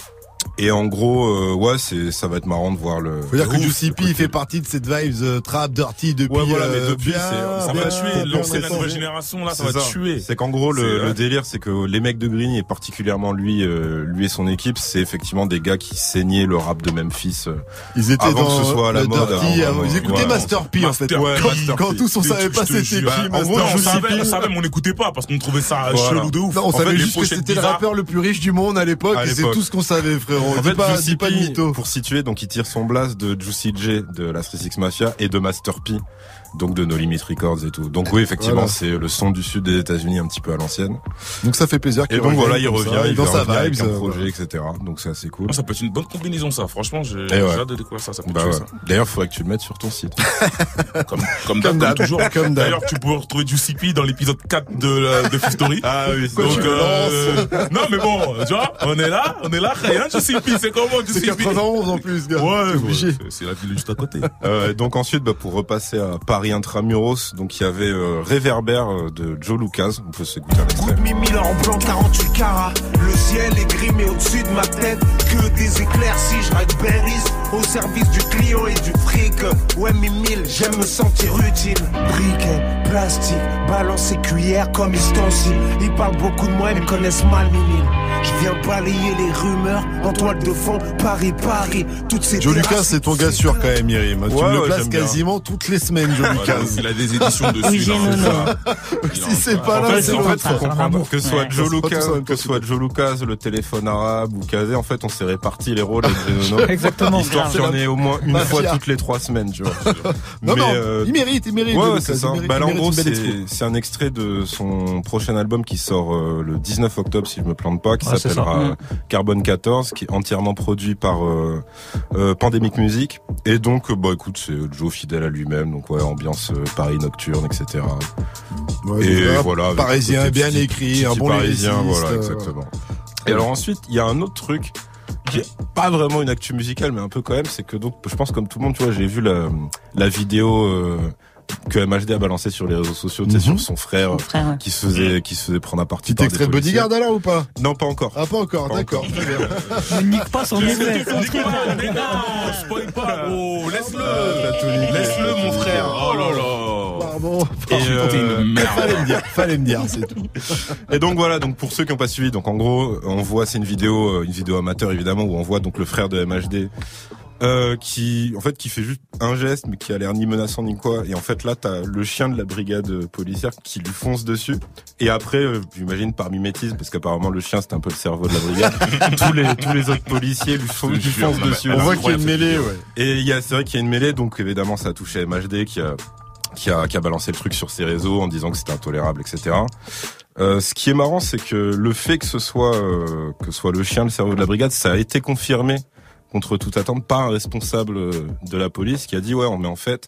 et en gros, euh, ouais, c'est ça va être marrant de voir le. Faut dire que Juicy P fait partie de cette vibe euh, trap dirty depuis. Ouais, voilà, mais euh, depuis, bien, c'est- Ça bien, va tuer, bien lancer la récent. nouvelle génération là, ça C'est va tuer. C'est qu'en gros, C'est le, vrai. le délire, c'est que les mecs de Greeny et particulièrement lui, euh, lui et son équipe, c'est effectivement des gars qui saignaient le rap de Memphis. Euh, Ils étaient avant dans que ce soit à la le mode. dirty, avant, avant- ils écoutaient ouais. Master P en fait. Master Ouais, P. Quand, Master quand P. tous on savait Je pas te c'était jure. qui En Master gros, on Juicy savait, P. on savait, mais on n'écoutait pas parce qu'on trouvait ça Voilà. chelou de ouf. Non, on En fait, savait les juste que pochettes c'était le bizarres. rappeur le plus riche du monde à l'époque À et c'est l'époque. tout ce qu'on savait frérot. En Dis fait, pas, Juicy dis pas de P, mytho. pour situer, donc il tire son blast de Juicy J de la Street Six Mafia et de Master P, donc de No Limit Records et tout. Donc oui, effectivement, Voilà. c'est le son du sud des États-Unis un petit peu à l'ancienne. Donc ça fait plaisir qu'il Et donc revienne voilà, il comme revient, ça, il dans va sa revenir avec vibe, un euh, projet, et cetera. Donc c'est assez cool. Ah, ça peut être une bonne combinaison ça. Franchement, j'ai Et j'ai ouais. hâte de découvrir ça. Ça peut Bah tuer ouais. ça. D'ailleurs, il faudrait que tu le mettes sur ton site. Comme comme d'hab, comme toujours. Comme d'hab. D'ailleurs, tu pourrais retrouver Juicy P dans l'épisode quatre de la- de Fifth Story. Ah oui, c'est Donc, tu euh, non, mais bon, tu vois, on est là, on est là, rien, Juicy P, c'est comment, C'est Juicy P? quatre-vingt-onze en plus, gars. Ouais, T'es obligé. ouais, c'est- c'est la ville juste à côté. Euh, donc ensuite, bah, pour repasser à Paris Intramuros, donc il y avait euh, Réverbère euh, de Joe Lucas. On peut s'écouter un extrait. Mille en blanc, quarante-huit carats. Le ciel est gris, mais au-dessus de ma tête, que des éclaircies. Je ride berries au service du client et du fric. Ouais, mes mille, j'aime me sentir utile. Briquet, plastique, balance et cuillère comme ustensile. Ils parlent beaucoup de moi, mais connaissent mal mes mille. Je viens balayer les rumeurs en toile de fond. Paris, Paris, toutes ces Joe terrasses- Lucas, c'est ton gars sûr quand même, Irim. Tu Ouais, me le ouais, places j'aime bien. quasiment toutes les semaines, Joe Lucas. Il a des éditions dessus. Oui, j'ai là, le c'est nom. ça. Il Si en- c'est pas En là, fait, c'est en fait, l'autre. faut C'est un comprendre amour. que ce soit Ouais. Joe C'est pas tous Lucas, en même que temps, ce soit Joe Lucas, le téléphone arabe ou Kazé, en fait, on s'est réparti les rôles avec Genono. Exactement. Histoire qu'il y en ait au moins une Mafia. fois toutes les trois semaines, tu vois. Non, Mais, non, euh, il mérite, il mérite. Ouais, Joe ouais, Lucas, c'est ça. il mérite- Bah là, il en mérite gros, une belle c'est, expo. c'est un extrait de son prochain album qui sort euh, le dix-neuf octobre, si je me plante pas, qui Ouais, c'est s'appellera ça. euh, Carbone quatorze, qui est entièrement produit par euh, euh, Pandemic Music. Et donc, euh, bah écoute, c'est Joe fidèle à lui-même, donc ouais, ambiance euh, Paris nocturne, et cetera. Ouais, Et voilà, voilà. avec Parisien, le côté bien petit- écrit, petit un bon Parisien, lyriciste, voilà, euh, exactement. Et alors ensuite, il y a un autre truc qui est pas vraiment une actu musicale, mais un peu quand même, c'est que donc, je pense comme tout le monde, tu vois, j'ai vu la, la vidéo euh, que M H D a balancée sur les réseaux sociaux, tu sais, Mhm. sur son frère, Mon frère, ouais. qui se faisait, qui se faisait prendre à partie Petit par des extrait de policiers. Bodyguard alors ou pas? Non, pas encore. Ah, pas encore, Pas d'accord. encore. Très bien. Ne nique pas son effet. Mais non, spoil pas, gros. T'as Laisse-le. tout niqué. Laisse-le, mon frère. Oh là là. Pardon. Et, euh, T'es une merde. Fallait me dire, fallait me dire, c'est tout. Et donc voilà, donc pour ceux qui n'ont pas suivi, donc en gros, on voit, c'est une vidéo, euh, une vidéo amateur évidemment, où on voit donc le frère de M H D, euh, qui, en fait, qui fait juste un geste, mais qui a l'air ni menaçant ni quoi. Et en fait là, t'as le chien de la brigade policière qui lui fonce dessus. Et après, euh, j'imagine par mimétisme, parce qu'apparemment le chien c'était un peu le cerveau de la brigade. tous les tous les autres policiers lui, fon- lui jure, foncent non, mais dessus. On voit qu'il y a une incroyable, mêlée, cette ouais. Et il y a, c'est vrai qu'il y a une mêlée, donc évidemment ça a touché M H D qui a, qui a, qui a balancé le truc sur ses réseaux en disant que c'était intolérable, et cetera. Euh, ce qui est marrant, c'est que le fait que ce soit, euh, que ce soit le chien, le cerveau de la brigade, ça a été confirmé contre toute attente par un responsable euh, de la police qui a dit ouais, mais en fait,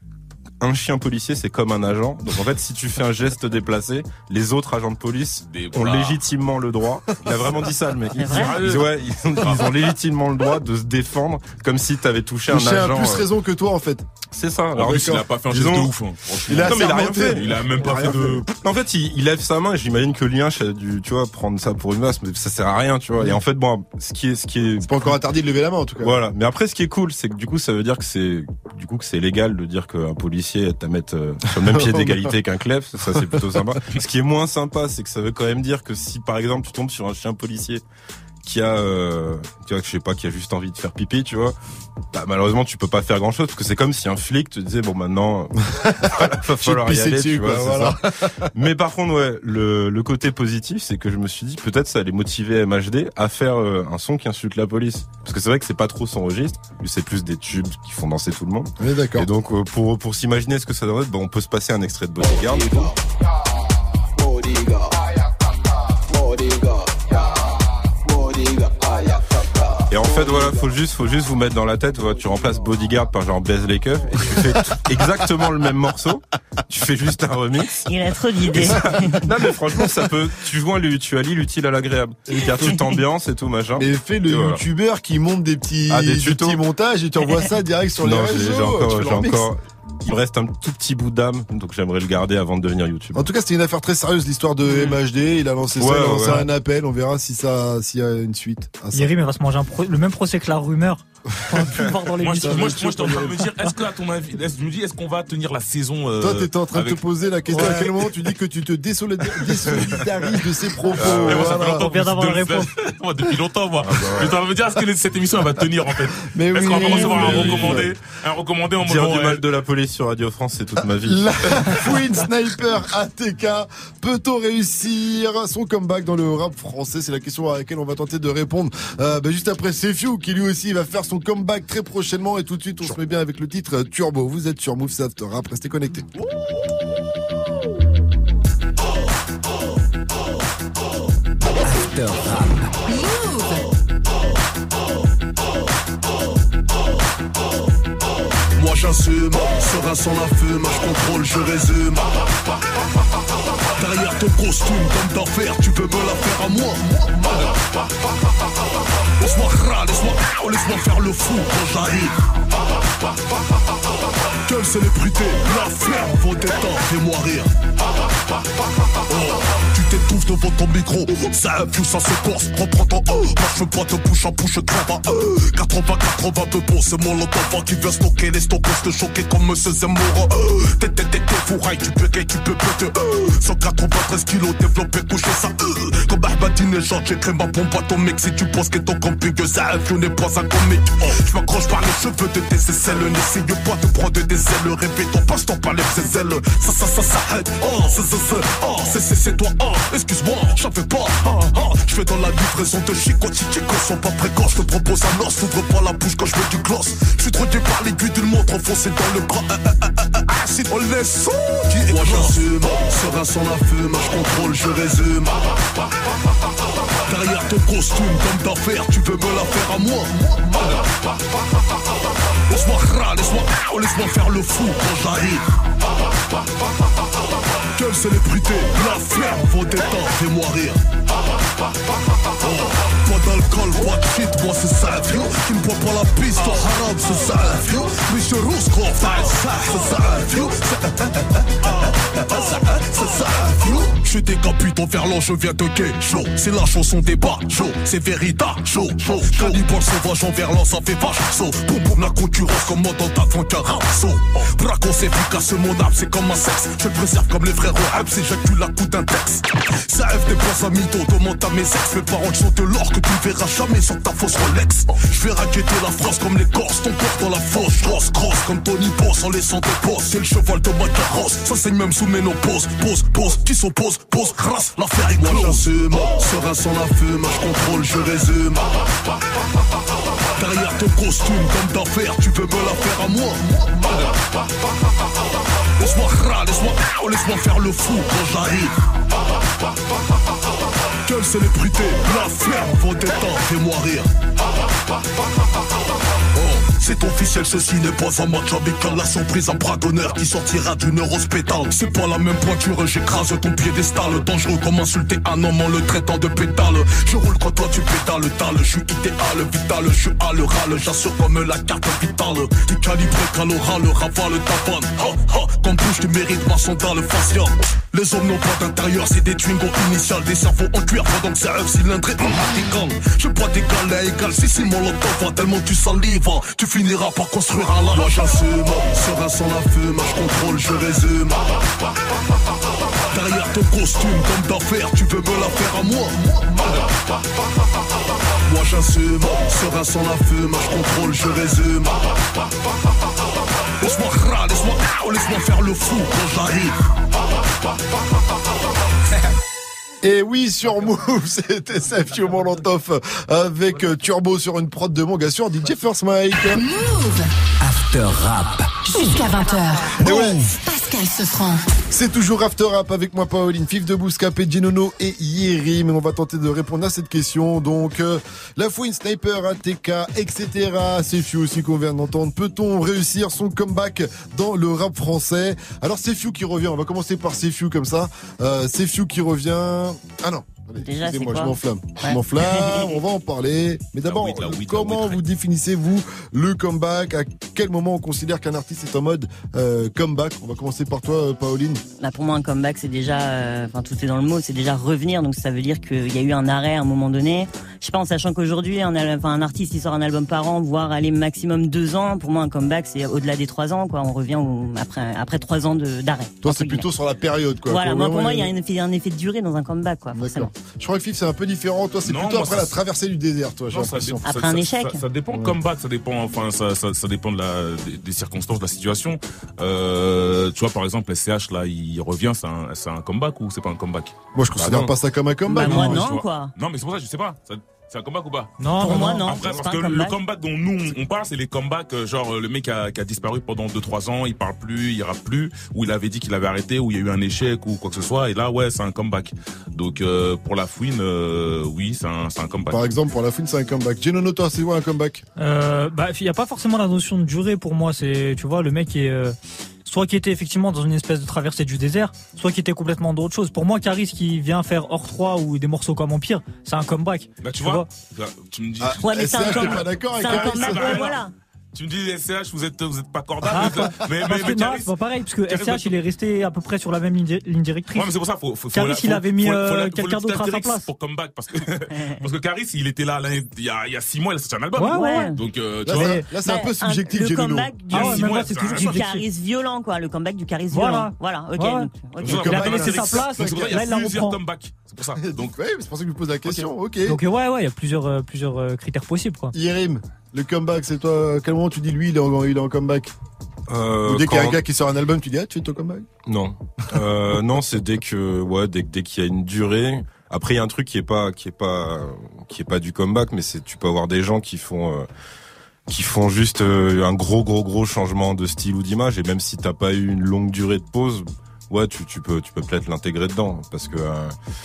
un chien policier, c'est comme un agent. Donc en fait, si tu fais un geste déplacé, les autres agents de police Des ont bras. légitimement le droit. Il a vraiment dit ça, le mec. C'est vrai Ils, disent, ouais, ils, ont, ils ont légitimement le droit de se défendre comme si t'avais touché Le un chien a agent. plus euh, raison que toi, en fait. C'est ça. En plus, il d'accord. a pas fait un geste de Disons- ouf. hein, franchement. Il a Non, mais il a rien sermenté. fait. Il a même pas Il a fait rien de. En fait, il, il lève sa main et j'imagine que le lien a dû, tu vois, prendre ça pour une masse, mais ça sert à rien, tu vois. Et en fait, bon, ce qui est, ce qui est, C'est pas encore interdit de lever la main, en tout cas. voilà. Mais après, ce qui est cool, c'est que du coup, ça veut dire que c'est, du coup, que c'est légal de dire qu'un policier t'a mettre euh, sur le même pied d'égalité qu'un clef. Ça, c'est plutôt sympa. Ce qui est moins sympa, c'est que ça veut quand même dire que si, par exemple, tu tombes sur un chien policier qui a, euh, tu vois, je sais pas, qui a juste envie de faire pipi, tu vois, bah, malheureusement, tu peux pas faire grand chose parce que c'est comme si un flic te disait, bon, maintenant, va falloir y aller, dessus, tu vois, quoi, voilà. Ça. Mais par contre, ouais, le, le côté positif, c'est que je me suis dit, peut-être ça allait motiver M H D à faire euh, un son qui insulte la police. Parce que c'est vrai que c'est pas trop son registre, c'est plus des tubes qui font danser tout le monde. Oui, d'accord. Et donc, euh, pour, pour s'imaginer ce que ça devrait être, bah, on peut se passer un extrait de Bodyguard. Bodyguard. Bodyguard. Et en fait, voilà, faut juste, faut juste vous mettre dans la tête, voilà, tu remplaces Bodyguard par genre Baise les keufs et tu fais exactement le même morceau. Tu fais juste un remix. Il a trop d'idées. Ça, non, mais franchement, ça peut, tu vois, tu allies l'utile à l'agréable. Car tu t'ambiances et tout, machin. Et fais le voilà. youtubeur qui monte des petits, ah, des, des petits montages et tu envoies ça direct sur non, les réseaux. J'ai encore, j'ai encore, il me reste un tout petit bout d'âme, donc j'aimerais le garder avant de devenir YouTuber. En tout cas, c'était une affaire très sérieuse, l'histoire de M H D. Il a lancé ça, ouais, il a lancé ouais. un appel. On verra si ça, s'il y a une suite. Yérim, il va se manger un pro- le même procès que la rumeur. On va plus le voir dans les moi, médias. je, moi, je, moi, je suis en train de me dire, est-ce que, à ton avis, est-ce, je me dis, est-ce qu'on va tenir la saison, euh, Toi, t'étais en train avec... de te poser la question ouais. à quel moment tu dis que tu te désolidarises de ses propos. Ah, ouais, moi, ça voilà. fait longtemps On vient d'avoir la réponse. Moi, depuis longtemps, moi. Ah, bah, ouais. Je suis en train de me dire, est-ce que cette émission, elle va tenir, en fait? Mais est-ce oui, qu'on va pas recevoir oui, un recommandé, oui. un recommandé en mode. Dire du ouais. mal de la police sur Radio France, c'est toute ma vie. La Queen Sniper A T K, peut-on réussir son comeback dans le rap français? C'est la question à laquelle on va tenter de répondre euh, bah, juste après Sefiu qui lui aussi va faire son comeback très prochainement et tout de suite on se met bien avec le titre Turbo. Vous êtes sur Move After Rap, restez connectés. After Rap. Moi j'assume, serein sans la fume, je contrôle, je résume. Derrière ton costume, comme d'affaires, tu veux me la faire à moi. Laisse-moi râler, laisse-moi, laisse-moi faire le fou quand j'arrive. Quelle célébrité, l'affaire, vos détentes, fais-moi rire. Oh, tu t'étouffes devant ton micro, ça vu ça se corse, reprends ton oh. Moi je veux pas te bouche à bouche, clava euh. quatre-vingts quatre-vingts peu bon, c'est mon lot d'enfant qui vient stocker les stockers, te choquer comme Monsieur Zemmour. euh. T'es t'es t'es t'es fourraille, tu peux gay, tu peux péter euh. cent quatre-vingt-treize kilos développé, couché ça euh. Comme Ahmadinejad, j'écris ma pompe à ton mec. Si tu penses que ton camping, ça je n'ai pas un comique. oh. Je m'accroche par les cheveux de tes aisselles, n'essaye pas de prendre des ailes. Répète ton passe-temps par les ailes. Ça ça ça s'arrête, oh c'est c'est c'est oh c'est c'est c'est toi, oh excuse-moi, j'en fais pas, oh oh. Je fais dans la livraison de chicots, si tes gosses sont pas précoces, je te propose un os, t'ouvres pas la bouche quand je veux du gloss. Je suis drogué par l'aiguille d'une montre enfoncée dans le bras. Si on laisse son qui moi j'assume, serein sans la fume, je contrôle, je résume. Derrière ton costume, comme d'affaires, tu veux me la faire à moi. Laisse-moi râler, laisse-moi, laisse-moi faire le fou quand j'arrive. Quelle célébrité, l'affaire, vos détentes, fais-moi rire. Oh. Pas d'alcool, pas de shit, moi c'est ça, vieux. Qui ne boit pas la piste, au haram, c'est ça, vieux. Mais je rousco, c'est ça, vieux. C'est ça, vieux. Je décapite ton verlan, je viens de gay, chaud. C'est la chanson des bas, chaud. C'est véritable, chaud, chaud. Cannibale sauvage en verlan, ça fait vache, saut. Boum boum, la concurrence comme moi dans ta funk à saut. Braco, c'est efficace, mon âme, c'est comme un sexe. Je le préserve comme les frères au si j'accule la coup d'un texte. Ça F des points à mytho, demande à mes ex. Mes paroles sont de l'or que tu verras jamais sur ta fausse Rolex. Je vais raqueter la France comme les Corses, ton corps dans la fosse. Grosse, grosse comme Tony Boss en laissant des postes. C'est le cheval de ma carrosse, ça saigne même sous ménopause. Pose, pose, qui s'oppose, pose, race, l'affaire est close. Moi j'assume, serein sans la fume, je contrôle, je résume. Derrière ton costume, comme d'affaires, tu veux me la faire à moi. Laisse-moi râler, laisse-moi, laisse-moi faire le fou quand j'arrive. Quelle célébrité, l'affaire, vos détentes, fais-moi rire. Oh, c'est officiel, ceci n'est pas un match amical. La surprise, un bras d'honneur qui sortira d'une rose pétale. C'est pas la même pointure, j'écrase ton piédestal. Dangereux comme insulter un homme en le traitant de pétale. Je roule quand toi tu pétales, tal. Je suis idéal, vital, je suis à le râle. J'assure comme la carte vitale. T'es calibré qu'à l'oral, rafale ta vanne. Ha ha, comme bouge tu mérites ma sandale faciale. Les hommes n'ont pas d'intérieur, c'est des Twingo initiales, des cerveaux en cuir pendant que c'est un cylindre et un matégan. Je bois d'égal à égal, si c'est mon lotov, tellement tu salives, tu finiras par construire un lave. Moi j'assume, serein sans la fume, je contrôle, je résume. Derrière ton costume d'homme d'affaires, tu veux me la faire à moi. Moi j'assume, serein sans la fume, je contrôle, je résume. Laisse-moi râler, laisse-moi, laisse-moi faire le fou quand j'arrive. Et oui, sur Move, c'était Safio Molotov avec Turbo sur une prod de mon gars sur D J First Mike. Move After Rap jusqu'à vingt heures. Et ouais. Pascal Sefranc. C'est toujours After Rap avec moi, Pauline, Fif de Bouscapé, Genono et Yeri. Mais on va tenter de répondre à cette question. Donc, euh, La Fouine, Sniper, A T K, et cetera. Sefio aussi qu'on vient d'entendre. Peut-on réussir son comeback dans le rap français? Alors, Sefio qui revient. On va commencer par Sefio comme ça. Euh, Sefio qui revient. Ah non. Déjà, excusez-moi, c'est je m'enflamme. Ouais. Je m'enflamme, on va en parler. Mais d'abord, La weed, la weed, comment la weed, vous définissez-vous le comeback? À quel moment on considère qu'un artiste est en mode euh, comeback? On va commencer par toi, euh, Pauline. Bah pour moi, un comeback, c'est déjà, enfin euh, tout est dans le mot, c'est déjà revenir. Donc ça veut dire qu'il y a eu un arrêt à un moment donné. Je sais pas, en sachant qu'aujourd'hui, un, enfin, un artiste, il sort un album par an, voire aller maximum deux ans. Pour moi, un comeback, c'est au-delà des trois ans, quoi. On revient au, après après trois ans de, d'arrêt. Toi, c'est plutôt sur la période, quoi. Voilà, quoi. moi, ouais, pour ouais, moi, il y a ouais. un effet, un effet de durée dans un comeback, quoi. Forcément. Je crois que Fif, c'est un peu différent. Toi, c'est Non, plutôt moi, après ça, la traversée du désert, toi, j'ai Non, ça l'impression. dé- Après ça- un ça- échec. Ça, ça dépend. Ouais. Comeback, ça dépend. Enfin, ça, ça, ça dépend de la, des, des circonstances, de la situation. Euh, tu vois, par exemple, S C H là, il revient, c'est un, c'est un comeback ou c'est pas un comeback? Moi, je considère non. pas ça comme un comeback. Bah, moi, je non, vois. quoi. Non, mais c'est pour ça, je sais pas. Ça- C'est un comeback ou pas? Non, Pour non, moi, non. non. Après, c'est parce pas que un le comeback. comeback dont nous on parle, c'est les comebacks, euh, genre le mec a, qui a disparu pendant deux trois ans, il parle plus, il rappe plus, ou il avait dit qu'il avait arrêté, ou il y a eu un échec ou quoi que ce soit, et là ouais c'est un comeback. Donc euh, pour la fouine, euh, oui c'est un, c'est un comeback. Par exemple, pour la fouine, c'est un comeback. Genono, toi, c'est quoi un comeback? Euh, bah, il y a pas forcément la notion de durée pour moi. C'est, tu vois, le mec est euh, soit qui était effectivement dans une espèce de traversée du désert, soit qui était complètement d'autre chose. Pour moi, Caris qui vient faire hors trois ou des morceaux comme Empire, c'est un comeback. Bah tu, vois, bah, tu me dis. Ah, Ouais, mais c'est un S C H, t'es comeback. pas d'accord avec C'est un Caris? comeback, ouais, voilà. Tu me dis S C H, vous êtes vous êtes pas cordables. Ah, mais mais, Parce que mais non, Caris- c'est pas pareil, parce que Caris, S C H il est resté à peu près sur la même ligne, di- ligne directrice. Ouais, mais c'est pour ça, faut, faut, faut Caris, la- il faut- avait mis, faut- faut euh, la- faut quelqu'un le d'autre à sa Astérix place. pour comeback, parce que, parce que Caris, il était là, l'année- il y a, il y a six mois, il a sorti un album. Ouais, ouais. Donc, euh, tu Là, vois. c'est- là, c'est un Bah, peu subjectif, Le Genono. comeback du, Ah ouais, mais six moi, mois, c'est c'est toujours un- du subjectif. Caris violent, quoi. Le comeback du Caris Voilà. violent. Voilà, ok. Voilà. donc, ok. Donc, Il avait comeback, laissé sa c'est- place, donc, c'est pour ça, il y là, a il la plusieurs reprend. comebacks. C'est pour ça. Donc, Donc, ouais, c'est pour ça que je vous pose la question. Ok. Donc, euh, ouais, ouais, il y a plusieurs, euh, plusieurs euh, critères possibles, quoi. Yérim, le comeback, c'est toi. À quel moment tu dis lui, il est en, il est en comeback? Euh, Ou dès qu'il y a un quand- gars qui sort un album, tu dis ah, tu fais ton comeback? Non, euh, non, c'est dès que, ouais, dès, dès qu'il y a une durée. Après, il y a un truc qui est pas, qui est pas, qui est pas du comeback, mais c'est, tu peux avoir des gens qui font, euh, qui font juste euh, un gros, gros, gros changement de style ou d'image, et même si t'as pas eu une longue durée de pause, ouais, tu, tu peux, tu peux peut-être l'intégrer dedans, parce que. Euh,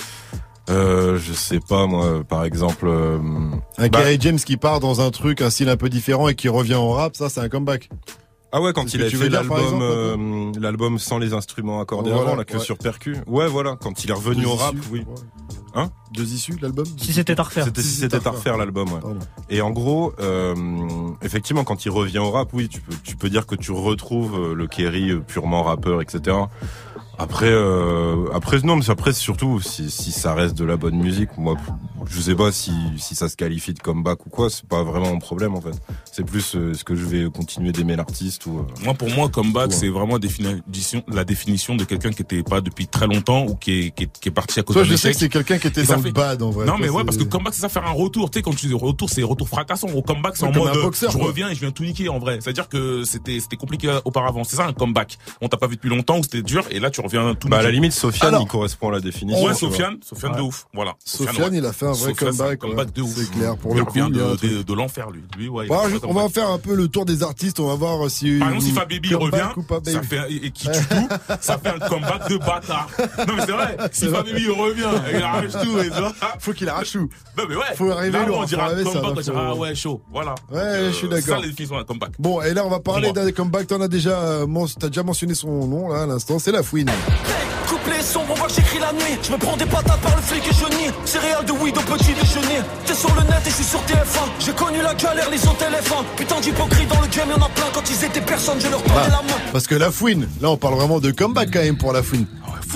Euh, je sais pas moi, par exemple. Euh, Un bah- Kerry James qui part dans un truc, un style un peu différent et qui revient en rap, ça c'est un comeback. Ah ouais, quand C'est ce il que a tu fait veux dire, par l'album, exemple, euh, l'album sans les instruments accordés Voilà, avant, là, que ouais. sur percu. Ouais, voilà, quand il est revenu Deux au rap, issues, oui. ouais. Hein? Deux issues, l'album? Si c'était à refaire. C'était, si c'était à refaire l'album, ouais. Pardon. Et en gros, euh, effectivement, quand il revient au rap, oui, tu peux, tu peux dire que tu retrouves euh, le Kerry euh, purement rappeur, et cetera. Après, euh, après non, mais après surtout si, si ça reste de la bonne musique, moi, je sais pas si, si ça se qualifie de comeback ou quoi, c'est pas vraiment mon problème en fait. C'est plus euh, est-ce que je vais continuer d'aimer l'artiste ou. Euh... moi, pour moi, comeback, Ouais. c'est vraiment définition, la définition de quelqu'un qui était pas depuis très longtemps ou qui est, qui est, qui est parti à cause Toi, d'un je sais échec. que c'est quelqu'un qui était Et ça dans fait- le bad en vrai. Non, Toi, mais ouais, c'est- parce que comeback, c'est ça, faire un retour. Tu sais, quand tu dis retour, c'est retour fracassant. Au comeback, c'est Ouais, en comme mode, un boxeur, je quoi. reviens et je viens tout niquer, en vrai. C'est-à-dire que c'était, c'était compliqué auparavant. C'est ça, un comeback. On t'a pas vu depuis longtemps ou c'était dur, et là, tu reviens tout Bah à niquer. la limite, Sofiane, Alors, il correspond à la définition. Ouais, tu vois. Sofiane, Sofiane Ouais. de ouf. Voilà. Sofiane, ouais. il a fait un vrai Sofiane, c'est un comeback. comeback ouais. de ouf. C'est clair, pour il le coup. revient il y a un de, truc. de, de l'enfer, lui. Lui, ouais. il Bon, a fait je- un on va comeback. faire un peu le tour des artistes, on va voir si. Par exemple, si Fababy revient, comeback ou pas, ça baby. fait, et, et qui tue tout, ça fait un comeback de bâtard. Non, mais c'est vrai. Si Fababy revient, et il arrache tout, et ça. Faut qu'il arrache tout. Non, mais ouais. Faut arriver, Là, lui, on faut dira arriver, ça, comeback, là, on dira, faut- ah ouais, chaud. Voilà. Ouais, Donc, euh, je suis C'est d'accord. ça la définition d'un comeback. Bon, et là, on va parler Pour moi. d'un comeback. T'en as déjà, euh, men- t'as déjà mentionné son nom, là, à l'instant. C'est La Fouine. Couplet sombre, on voit que j'écris la nuit. Je me prends des patates par le flic et je nie. Céréales de weed au petit déjeuner. T'es sur le net et je suis sur T F un. J'ai connu la galère, les autres téléphone. Putain d'hypocrite dans le game, y'en a plein. Quand ils étaient personne, je leur tendais Bah, la main. parce que La Fouine, là, on parle vraiment de comeback quand même pour La Fouine.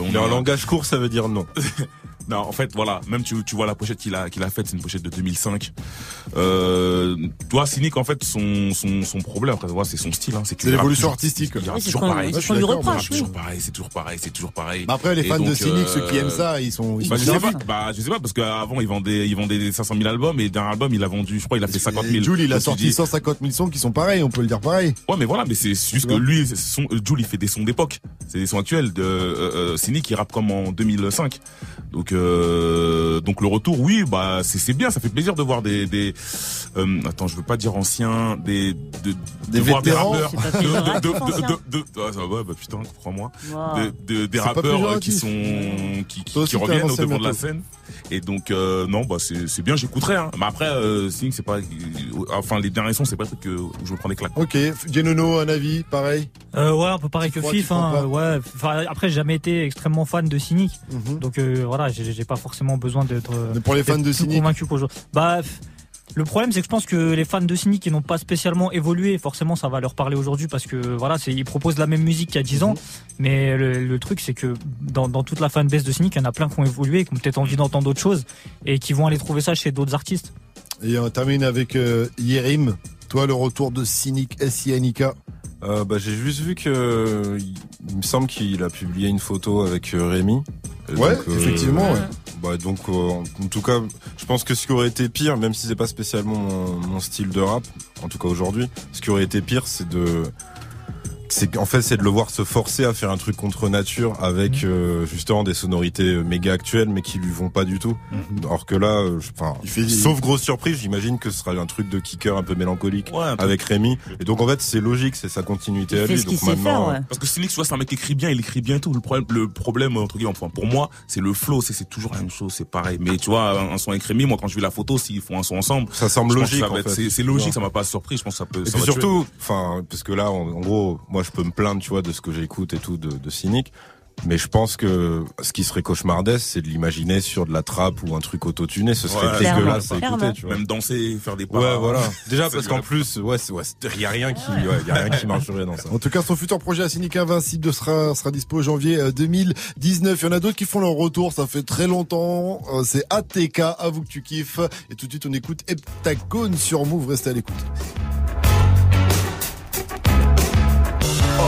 on Mais en a- langage court, ça veut dire non. Non, en fait, voilà, même tu, tu vois la pochette qu'il a, qu'il a faite, c'est une pochette de deux mille cinq. Euh, toi, Cynic, en fait, son, son, son problème, après, voilà, c'est son style, hein, c'est que c'est l'évolution toujours, artistique. Il oui, toujours pareil. C'est lui reproche, oui. toujours pareil, c'est toujours pareil, c'est toujours pareil. Mais après, les fans donc, de Cynic, euh, ceux qui aiment ça, ils sont, ils bah, sont je sais bien pas, bah, je sais pas, parce qu'avant, il vendait, il vendait cinq cent mille albums, et le dernier album, il a vendu, je crois, il a fait cinquante mille. Jul, il a donc, sorti dis... cent cinquante mille sons qui sont pareils, on peut le dire pareil. Ouais, mais voilà, mais c'est juste que lui, son, Jul, il fait des sons d'époque. C'est des sons actuels de, euh, euh, Cynic, il rappe comme en deux mille cinq. Donc, euh, donc le retour, oui, bah, c'est, c'est bien, ça fait plaisir de voir des, des, euh, attends, je veux pas dire anciens, des, de, des de voir des rappeurs, de, de, de, de, de, de, de, ah, ça, ouais, bah, putain, crois-moi, wow. de, de, des c'est rappeurs qui sont, qui, qui, qui reviennent au devant de la scène. Et donc, euh, non, bah, c'est, c'est bien, j'écouterai, hein. Mais après, euh, Cynic, c'est pas, enfin, les derniers sons, c'est pas un truc où je me prends des claques. Ok, Genono, un avis, pareil? Euh, ouais, un peu pareil que crois, Fif, hein, ouais. Enfin, après, j'ai jamais été extrêmement fan de Cynic. Mm-hmm. Donc, euh, voilà, j'ai, j'ai pas forcément besoin d'être, mais pour les fans de Cynic, convaincu qu'aujourd'hui. Bah, le problème, c'est que je pense que les fans de Cynic, ils n'ont pas spécialement évolué. Forcément, ça va leur parler aujourd'hui parce que voilà, c'est, ils proposent la même musique qu'il y a dix ans. Mais le, le truc, c'est que dans, dans toute la fanbase de Cynic, il y en a plein qui ont évolué, qui ont peut-être envie d'entendre d'autres choses et qui vont aller trouver ça chez d'autres artistes. Et on termine avec euh, Yerim. Toi, le retour de Cynic, S I N I K. Euh, bah, j'ai juste vu que il me semble qu'il a publié une photo avec euh, Rémi. Ouais, donc, euh, effectivement. Ouais. Bah donc euh, en tout cas, je pense que ce qui aurait été pire, même si c'est pas spécialement mon, mon style de rap, en tout cas aujourd'hui, ce qui aurait été pire, c'est de c'est en fait c'est de le voir se forcer à faire un truc contre nature avec euh, justement des sonorités méga actuelles mais qui lui vont pas du tout. Mm-hmm. Alors que là, enfin, euh, sauf grosse surprise, j'imagine que ce sera un truc de kicker un peu mélancolique ouais, un avec Rémi. Et donc en fait c'est logique, c'est sa continuité il à lui. Donc maintenant, faire, ouais. Parce que Cynic, soit c'est un mec qui écrit bien, il écrit bien et tout. Le problème, le problème entre guillemets, enfin, pour moi, c'est le flow, c'est, c'est toujours la même chose, c'est pareil. Mais tu vois, un, un son avec Rémi, moi quand je vis la photo, s'ils font un son ensemble, ça semble logique. Ça en être, fait. c'est, c'est logique, ouais. Ça m'a pas surpris. Je pense que ça peut. Et ça puis va surtout, enfin, parce que là, en, en gros, moi je peux me plaindre, tu vois, de ce que j'écoute et tout de, de Cynic. Mais je pense que ce qui serait cauchemardesque, c'est de l'imaginer sur de la trappe ou un truc autotuné. Ce serait ouais, dégueulasse à écouter, tu vois. Même danser, faire des pas. Ouais, voilà. Déjà parce qu'en plus, ouais, ouais, y a rien qui, ouais, y a rien qui marcherait dans ça. En tout cas, son futur projet à Cynic Invincible sera, sera dispo janvier deux mille dix-neuf. Il y en a d'autres qui font leur retour. Ça fait très longtemps. C'est A T K. Avoue que tu kiffes. Et tout de suite, on écoute Heptagone sur Move. Restez à l'écoute. Oh,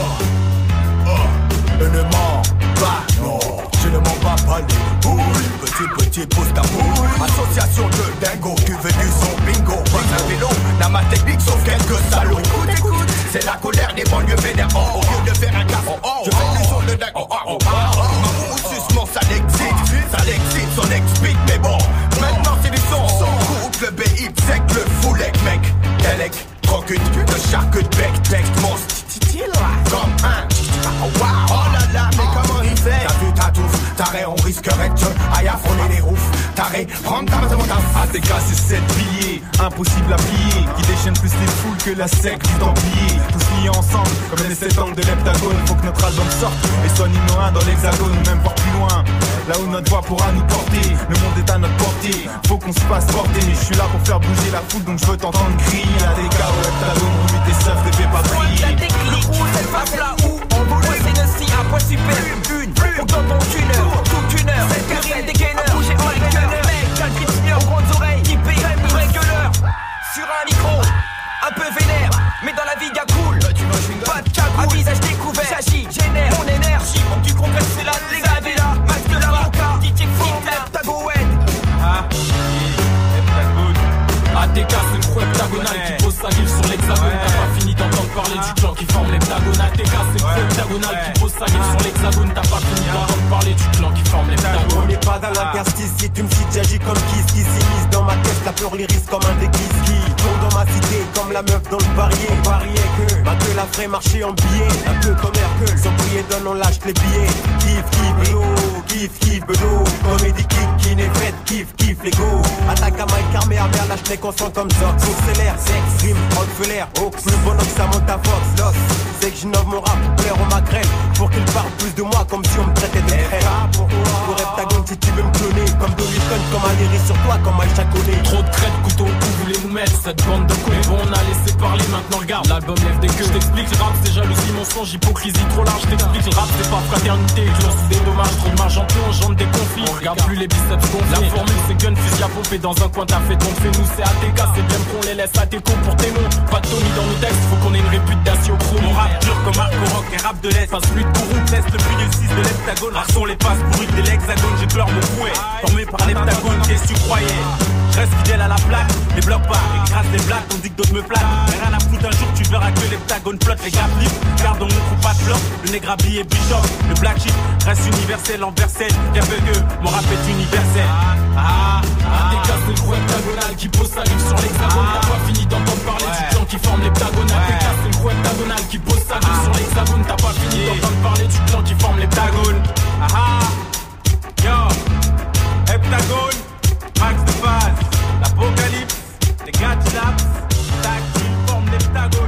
oh, je ne mens pas, non, je ne mens pas, pas les boules. Petit, petit poste à boule. Association de dingo, tu veux du son bingo. Pas un vélo, n'a ma technique sauf quelques salauds. Écoute, écoute, c'est la colère des banlieues vénères. Oh, au lieu de faire un gaffe, oh, oh, je fais du son de dingo. Oh, oh, oh, oh, oh, sucement, ça l'excite, ça l'excite, son explique, mais bon, maintenant c'est du son. Coupe le B I, sec le full egg, mec. Elec, trocune, de chaque bec, texte, monstre. Comme un oh, wow. Oh là là, mais comment il fait? T'as vu ta touffe, taré, on risquerait de te aïe à frôler les roufs. Taré, prends ta main de mon taf. A T K c'est sept billets, impossible à plier. Qui déchaîne plus les foules que la sec vise d'emplier. Tous liés ensemble, comme les sept angles de l'heptagone. Faut que notre album sorte et soit numéro un dans l'hexagone. Même voir plus loin, là où notre voix pourra nous porter. Le monde est à notre portée, faut qu'on se fasse porter. Mais je suis là pour faire bouger la foule, donc je veux t'entendre crier. A T K au heptagone, remue tes seufs, te fais pas prier. Elle passe là où on voulait. Ouais, c'est une scie, un point super. Une, une, on donne donc une heure, toute une heure. C'est carré, des gainers, bouger en les cœurs. Mec, quel critère, aux grandes oreilles, hippie, vrai gueuleur. Sur un micro, un peu vénère, mais dans la vie y'a cool. Pas de cagoule, à visage découvert. J'agis, génère mon énergie. Du congrès, c'est la Légadella. Max de l'avocat, D J Fink, Heptagone. Ah, Heptagone. A T K c'est le crew heptagonal qui pose sa ville sur l'hexagone. Ouais. T'as pas fini d'entendre parler du clan qui forme l'heptagone. A T K c'est le crew heptagonal ouais. qui pose sa ville sur l'hexagone. T'as pas fini d'entendre parler du clan qui forme l'heptagone. On n'est pas dans l'interstice, si tu me cites j'agis comme Kiss qui s'immisce dans ma tête, la peur l'iris comme un déguise qui tourne dans ma cité comme la meuf dans le parier. On pariait que ma gueule la ferait marcher en billets. Un peu comme Hercule, sans prier donne on lâche les billets. Kiff kiff bedo, kiff kiff bedo. Comédie kick qui n'est faite, kiff kiff les go. Attaque à Mike Carmé à merde, lâche les consent comme ça. Accélère, sex, rime, Rockefeller. Oh, plus bon que ça monte à Fox, Lost. C'est que j'innove mon rap pour plaire au Maghreb. Pour qu'il parle plus de moi comme si on me traitait de frère. Pour heptagone si tu veux me cloner. Comme Dolly Stone, comme Aléry sur toi, comme Aïcha Koné. Trop de crêtes, couteau au cou, voulez nous mettre cette bande de couilles. Bon, on a laissé parler, maintenant regarde, l'album lève des queues. J't'explique, le rap c'est jalousie, mensonge, hypocrisie trop large. J't'explique, le rap c'est pas fraternité. Close des dommages, trop de marge en plomb, j'entre des conflits. regarde plus les biceps gonflés. La formule c'est gun, fusil à pompe et dans un coin t'as fait ton fait. Nous c'est A T K, c'est bien qu'on les laisse à déco pour tes noms. Pas de Tommy dans nos textes, faut qu'on ait une réputation pro. Mon rap dur comme Marco Rock et rap de l'Est. Passe plus de courroux, teste le plus six de l'heptagone. Rares sont les passes pourries de l'hexagone. J'ai peur mon fouet, formé par l'heptagone. Qu'est-ce que tu croyais? Je reste fidèle à la plaque, les blocs pas, et grâce des blagues, on dit que d'autres me flattent. Mais rien à foutre, un jour tu verras que l'heptagone flotte. Les gars flip, car dans mon trou pas de bloc. Le nègre habillé bishop, le black sheep reste universel en versel. Bien que mon rap est universel. Ah, ah, T K c'est le gros heptagonal qui pose sa livre sur l'hexagone. T'as pas fini d'entendre parler du clan qui forme l'heptagonal. T K c'est le gros heptagonal qui pose sa livre sur l'hexagone. T'as pas fini d'entendre parler du clan qui forme l'heptagone. Ah ah, yo, heptagone, max de phase, l'apocalypse, les gars de laps, tactile, forme l'heptagone.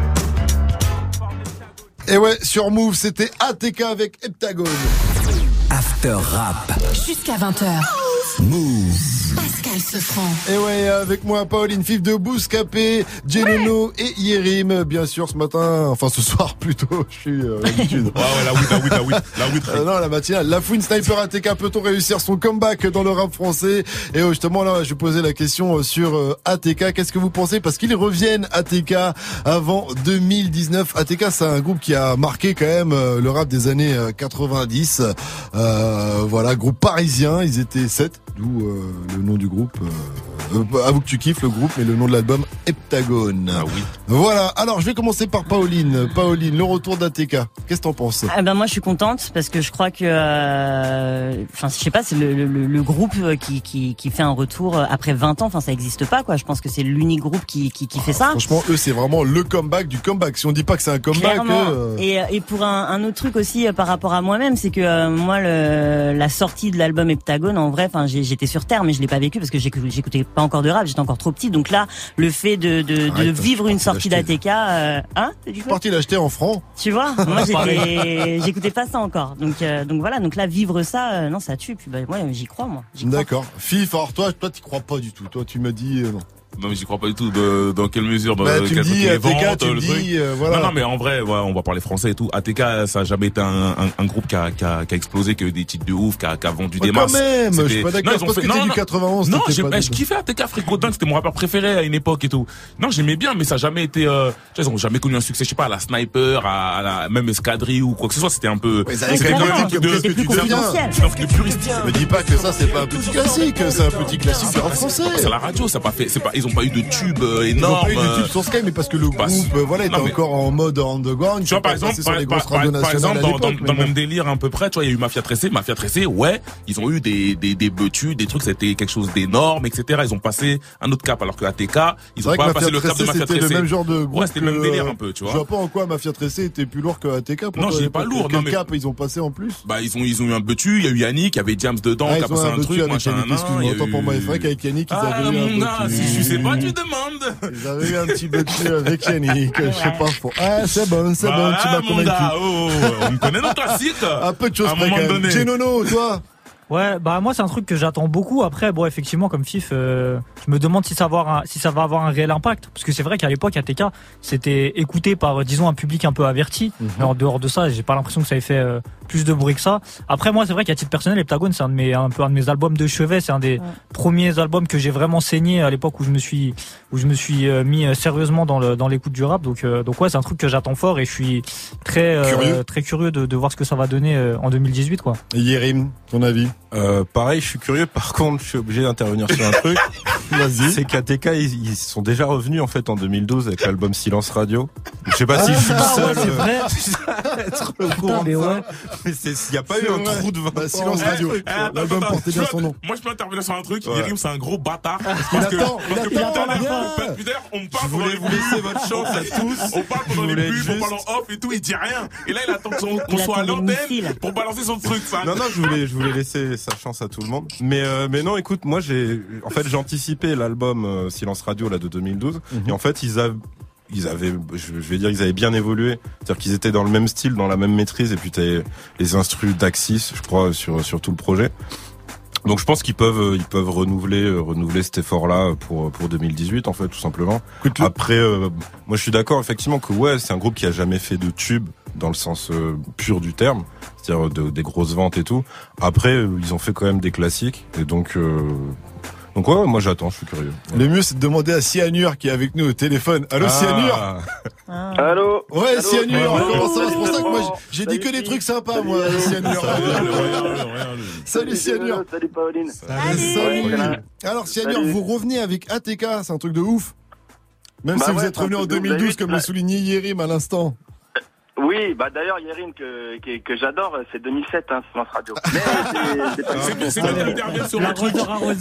Et ouais, sur Move, c'était A T K avec Heptagone. After Rap. Jusqu'à vingt heures. Move. Pascal Sefranc. Et ouais, avec moi, Pauline Fif de Bouscapé, Genono et Yérim, bien sûr, ce matin, enfin ce soir plutôt, je suis euh, d'habitude. Ouais, ouais, la weed, la weed, la weed, la weed. Euh, non, la matinale. La Fouine Sniper A T K, peut-on réussir son comeback dans le rap français? Et euh, justement, là, je posais la question sur euh, A T K. Qu'est-ce que vous pensez? Parce qu'ils reviennent, A T K, avant deux mille dix-neuf. A T K, c'est un groupe qui a marqué quand même euh, le rap des années euh, quatre-vingt-dix. Euh, voilà, groupe parisien. Ils étaient sept, d'où euh, le nom du groupe. Euh, euh, avoue que tu kiffes le groupe, mais le nom de l'album, Heptagone. Ah oui. Voilà. Alors, je vais commencer par Pauline. Pauline, le retour d'A T K. Qu'est-ce que t'en penses? Ah ben moi, je suis contente parce que je crois que, euh, enfin, je sais pas, c'est le, le, le groupe qui, qui, qui fait un retour après vingt ans. Enfin, ça existe pas, quoi. Je pense que c'est l'unique groupe qui, qui, qui fait ça. Franchement, eux, c'est vraiment le comeback du comeback. Si on dit pas que c'est un comeback, euh... et, et pour un, un autre truc aussi euh, par rapport à moi-même, c'est que euh, moi, le, la sortie de l'album Heptagone, en vrai, enfin, j'étais sur terre, mais je l'ai pas vécu parce que j'écoutais pas encore de rap, j'étais encore trop petit. Donc là, le fait de, de, Arrête, de vivre une sortie d'A T K, euh, hein, je suis parti l'acheter en francs. Tu vois, moi, j'écoutais pas ça encore. Donc, euh, donc voilà, donc là, vivre ça, euh, non, ça tue. Puis bah, moi, j'y crois, moi. D'accord. Fif, alors toi, toi, t'y crois pas du tout. Toi, tu me dis euh, non. Non mais j'y crois pas du tout. De, dans quelle mesure, dans bah, tu quel me dis, les A T K, ventes, tu me le dis, truc. Euh, voilà. Non non mais en vrai, ouais, on va parler français et tout. A T K, ça a jamais été un, un, un groupe qui a, qui a, qui a explosé, qui a eu des titres de ouf, qui a, qui a vendu ouais, des quand masses. Quand même, je suis pas d'accord. Parce fait... que t'es du quatre-vingt-onze. Non, j'ai, bah, je kiffais A T K, Frico Dunk, c'était mon rappeur préféré à une époque et tout. Non, j'aimais bien, mais ça a jamais été. Euh, ils ont jamais connu un succès. Je sais pas, à la Sniper, à, à la même Escadrille ou quoi que ce soit. C'était un peu. Ouais, c'était quand même un truc de plus confidentiel. Me dis pas que ça c'est pas un petit classique, c'est un petit classique du rap français. C'est la radio, ça pas fait. C'est pas, ils ont pas eu de tube énorme. Ils ont pas eu de tube sur Sky, mais parce que le groupe, voilà, était encore en mode underground. Tu vois, par exemple, par exemple, dans le même délire à peu près, tu vois, il y a eu Mafia Tressé, Mafia Tressé, ouais, ils ont eu des des des betus, des trucs, c'était quelque chose d'énorme, et cetera. Ils ont passé un autre cap, alors que A T K, ils ont pas passé le cap de Mafia Tressé. C'était le même genre de groupe. Ouais, c'était le même délire un peu, tu vois. Je vois pas en quoi Mafia Tressé était plus lourd que A T K. Non, j'ai pas lourd. Quel cap ils ont passé en plus? Bah, ils ont ils ont eu un betu, il y a eu Yannick, il y avait James dedans, qui a passé un truc, machin. Excuse-moi, autant pour moi, il faudrait qu'avec Yannick, ils avaient eu un peu. Si je sais pas, tu demandes. Ils avaient eu un petit betu avec Yannick, je sais pas faux. Ah, c'est bon, c'est bon, tu m'as convaincu. Oh, on connaît nos classiques. Un peu de choses près quand même. Genono, toi? Ouais, bah moi c'est un truc que j'attends beaucoup. Après, bon, effectivement, comme Fif, euh, je me demande si ça va avoir un, si ça va avoir un réel impact, parce que c'est vrai qu'à l'époque, A T K, c'était écouté par, disons, un public un peu averti. Mm-hmm. En dehors de ça, j'ai pas l'impression que ça ait fait euh, plus de bruit que ça. Après, moi, c'est vrai qu'à titre personnel, Heptagone, c'est un de mes, un peu un de mes albums de chevet. C'est un des ouais. premiers albums que j'ai vraiment saigné à l'époque où je me suis, où je me suis euh, mis sérieusement dans le, dans l'écoute du rap. Donc, euh, donc ouais, c'est un truc que j'attends fort et je suis très, euh, curieux. très curieux de, de voir ce que ça va donner euh, en deux mille dix-huit, quoi. Et Yérim, ton avis? Euh, pareil, je suis curieux. Par contre, je suis obligé d'intervenir sur un truc. Vas-y. C'est qu'A T K, ils, ils sont déjà revenus en fait en deux mille douze avec l'album Silence Radio. Je sais pas ah, si je suis le seul. Ouais, c'est vrai. Euh, être au courant mais ouais. Mais il y a pas c'est eu vrai. un trou de vingt bah, Silence Radio. Eh, attends, l'album attends, portait bien son nom. Moi, je peux intervenir sur un truc. Ouais. Yérim, c'est un gros bâtard. Parce que, attends, parce que putain, on parle. Je voulais vous laisser votre chance à tous. On parle pendant les pubs, on parle en off et tout. Il dit rien. Et là, il attend qu'on soit à l'antenne pour balancer son truc. Non, non, je voulais, je voulais laisser sa chance à tout le monde. Mais euh, mais non, écoute, moi j'ai en fait j'ai anticipé l'album euh, Silence Radio là de deux mille douze mm-hmm. et en fait ils avaient ils avaient je vais dire ils avaient bien évolué, c'est-à-dire qu'ils étaient dans le même style, dans la même maîtrise et puis t'as les instrus d'Axis, je crois sur sur tout le projet. Donc je pense qu'ils peuvent ils peuvent renouveler renouveler cet effort-là pour pour deux mille dix-huit en fait tout simplement. Écoute, après euh, moi je suis d'accord effectivement que ouais, c'est un groupe qui a jamais fait de tube dans le sens euh, pur du terme. c'est-à-dire de, des grosses ventes et tout. Après, ils ont fait quand même des classiques, et donc. Euh, Donc ouais, moi j'attends, je suis curieux. Ouais. Le mieux c'est de demander à Cyanure qui est avec nous au téléphone. Allô ah. Cyanure ah. Allô. Ouais Allô. Cyanure, Allô. comment ça va? C'est pour ça que moi j'ai dit que des trucs sympas moi Cyanure. Salut Cyanure. Salut Pauline. Salut. Salut. Alors Cyanure, vous revenez avec A T K, c'est un truc de ouf. Même bah si ouais, vous êtes revenu en deux mille douze comme le soulignait Yérim à l'instant. Oui, bah d'ailleurs Yérim que, que que j'adore, c'est deux mille sept hein, Silence Radio. Mais c'est c'est pas c'est c'est le dernier sur le truc.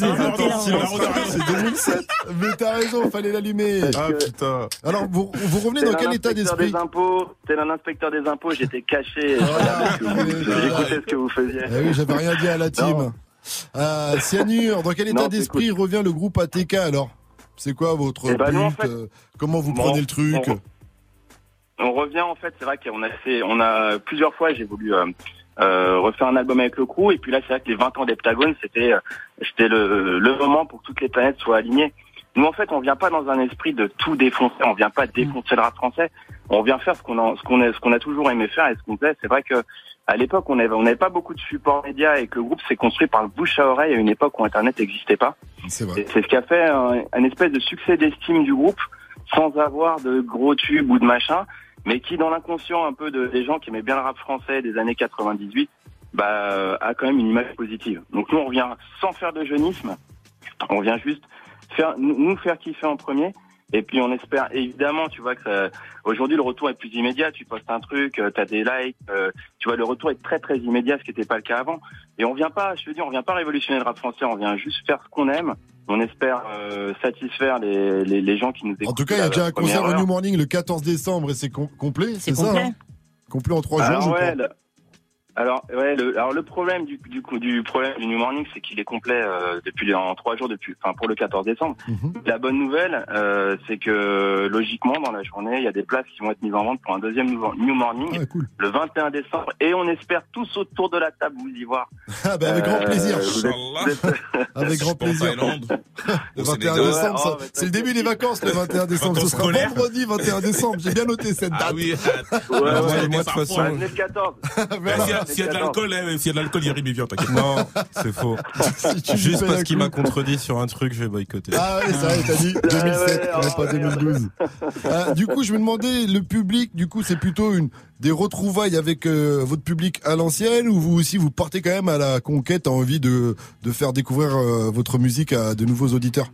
C'est deux mille sept. Mais t'as raison, fallait l'allumer. Ah putain. Alors vous vous revenez dans quel état d'esprit? Des impôts, t'es un inspecteur des impôts, j'étais caché. J'écoutais ce que vous faisiez. Eh oui, j'avais rien dit à la team. Euh, Cyanure, dans quel état d'esprit revient le groupe A T K alors? C'est quoi votre but? Comment vous prenez le truc? On revient en fait, c'est vrai qu'on a fait, on a plusieurs fois, j'ai voulu euh, euh, refaire un album avec le crew, et puis là c'est vrai que les vingt ans d'Heptagone, c'était euh, c'était le, le moment pour que toutes les planètes soient alignées. Nous en fait, on vient pas dans un esprit de tout défoncer, on vient pas défoncer le rap français, on vient faire ce qu'on a, ce qu'on a, ce qu'on a toujours aimé faire et ce qu'on fait. C'est vrai que à l'époque, on avait, on n'avait pas beaucoup de support média et que le groupe s'est construit par le bouche à oreille à une époque où Internet n'existait pas. C'est vrai. Et c'est ce qui a fait un, un espèce de succès d'estime du groupe sans avoir de gros tubes ou de machin, mais qui dans l'inconscient un peu de, des gens qui aimaient bien le rap français des années quatre-vingt-dix-huit, bah, a quand même une image positive. Donc nous on revient sans faire de jeunisme, on vient juste faire, nous faire kiffer en premier, et puis on espère évidemment, tu vois que ça, aujourd'hui le retour est plus immédiat, tu postes un truc, t'as des likes, euh, tu vois le retour est très très immédiat, ce qui n'était pas le cas avant. Et on vient pas, je veux dire, on vient pas révolutionner le rap français, on vient juste faire ce qu'on aime. On espère euh, satisfaire les, les, les gens qui nous écoutent. En tout cas, il y a déjà un concert au New Morning le quatorze décembre et c'est com- complet, c'est, c'est ça hein? Complet en trois jours, je ouais, crois. Le, alors, ouais, le, alors le problème du, du, du problème du New Morning, c'est qu'il est complet euh, depuis en trois jours, depuis, enfin pour le quatorze décembre. Mm-hmm. La bonne nouvelle, euh, c'est que logiquement dans la journée, il y a des places qui vont être mises en vente pour un deuxième New Morning ah, cool. le vingt et un décembre, et on espère tous autour de la table vous y voir. Ah ben avec euh, grand plaisir. Vous êtes, vous êtes... avec grand plaisir. Le vingt et un décembre, oh, ça, c'est le début des vacances. Le vingt et un décembre, ce sera vendredi vingt et un décembre. J'ai bien noté cette date. Ah oui. Ouais, ouais, ouais, moi de toute façon. Le quatorze. S'il y a de l'alcool. S'il y a de l'alcool, Yérim, il vient, t'inquiète. Non, c'est faux. Si Juste parce qu'il m'a contredit sur un truc, je vais boycotter. Ah ouais, c'est vrai, t'as dit deux mille sept, ouais, ouais, pas deux mille douze. euh, du coup, je me demandais, le public, du coup, c'est plutôt une des retrouvailles avec euh, votre public à l'ancienne, ou vous aussi, vous partez quand même à la conquête, à envie de, de faire découvrir euh, votre musique à de nouveaux auditeurs?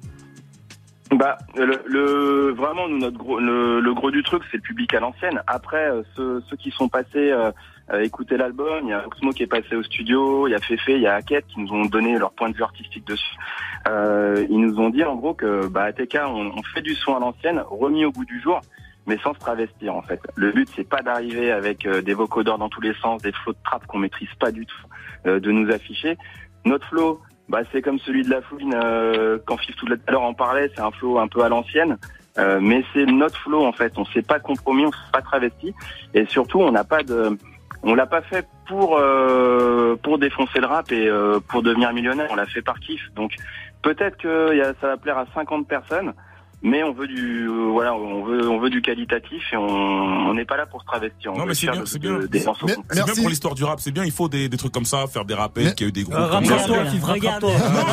Bah, le, le vraiment, nous, notre gros, le, le gros du truc, c'est le public à l'ancienne. Après, euh, ceux, ceux qui sont passés euh, euh, écouter l'album, il y a Oxmo qui est passé au studio, il y a Féfé, il y a Hackett qui nous ont donné leur point de vue artistique dessus. Euh, ils nous ont dit en gros que bah, A T K, on, on fait du son à l'ancienne, remis au goût du jour, mais sans se travestir en fait. Le but, c'est pas d'arriver avec euh, des vocodeurs dans tous les sens, des flows de trap qu'on maîtrise pas du tout, euh, de nous afficher. Notre flow, bah, c'est comme celui de La Fouine, euh, quand Fif tout à l'heure en parlait, c'est un flow un peu à l'ancienne, euh, mais c'est notre flow en fait. On s'est pas compromis, on s'est pas travesti, et surtout on n'a pas de, on l'a pas fait pour euh, pour défoncer le rap et euh, pour devenir millionnaire. On l'a fait par kiff. Donc peut-être que y a, ça va plaire à cinquante personnes, mais on veut du euh, voilà, on veut on veut du qualitatif et on n'est pas là pour se travestir. On non mais c'est bien, de, c'est bien. De, des morceaux. Mais, c'est bien pour l'histoire du rap, c'est bien. Il faut des, des trucs comme ça, faire des rappels, mais, qu'il y a eu des groupes. Euh, comme ça. Toi, regarde.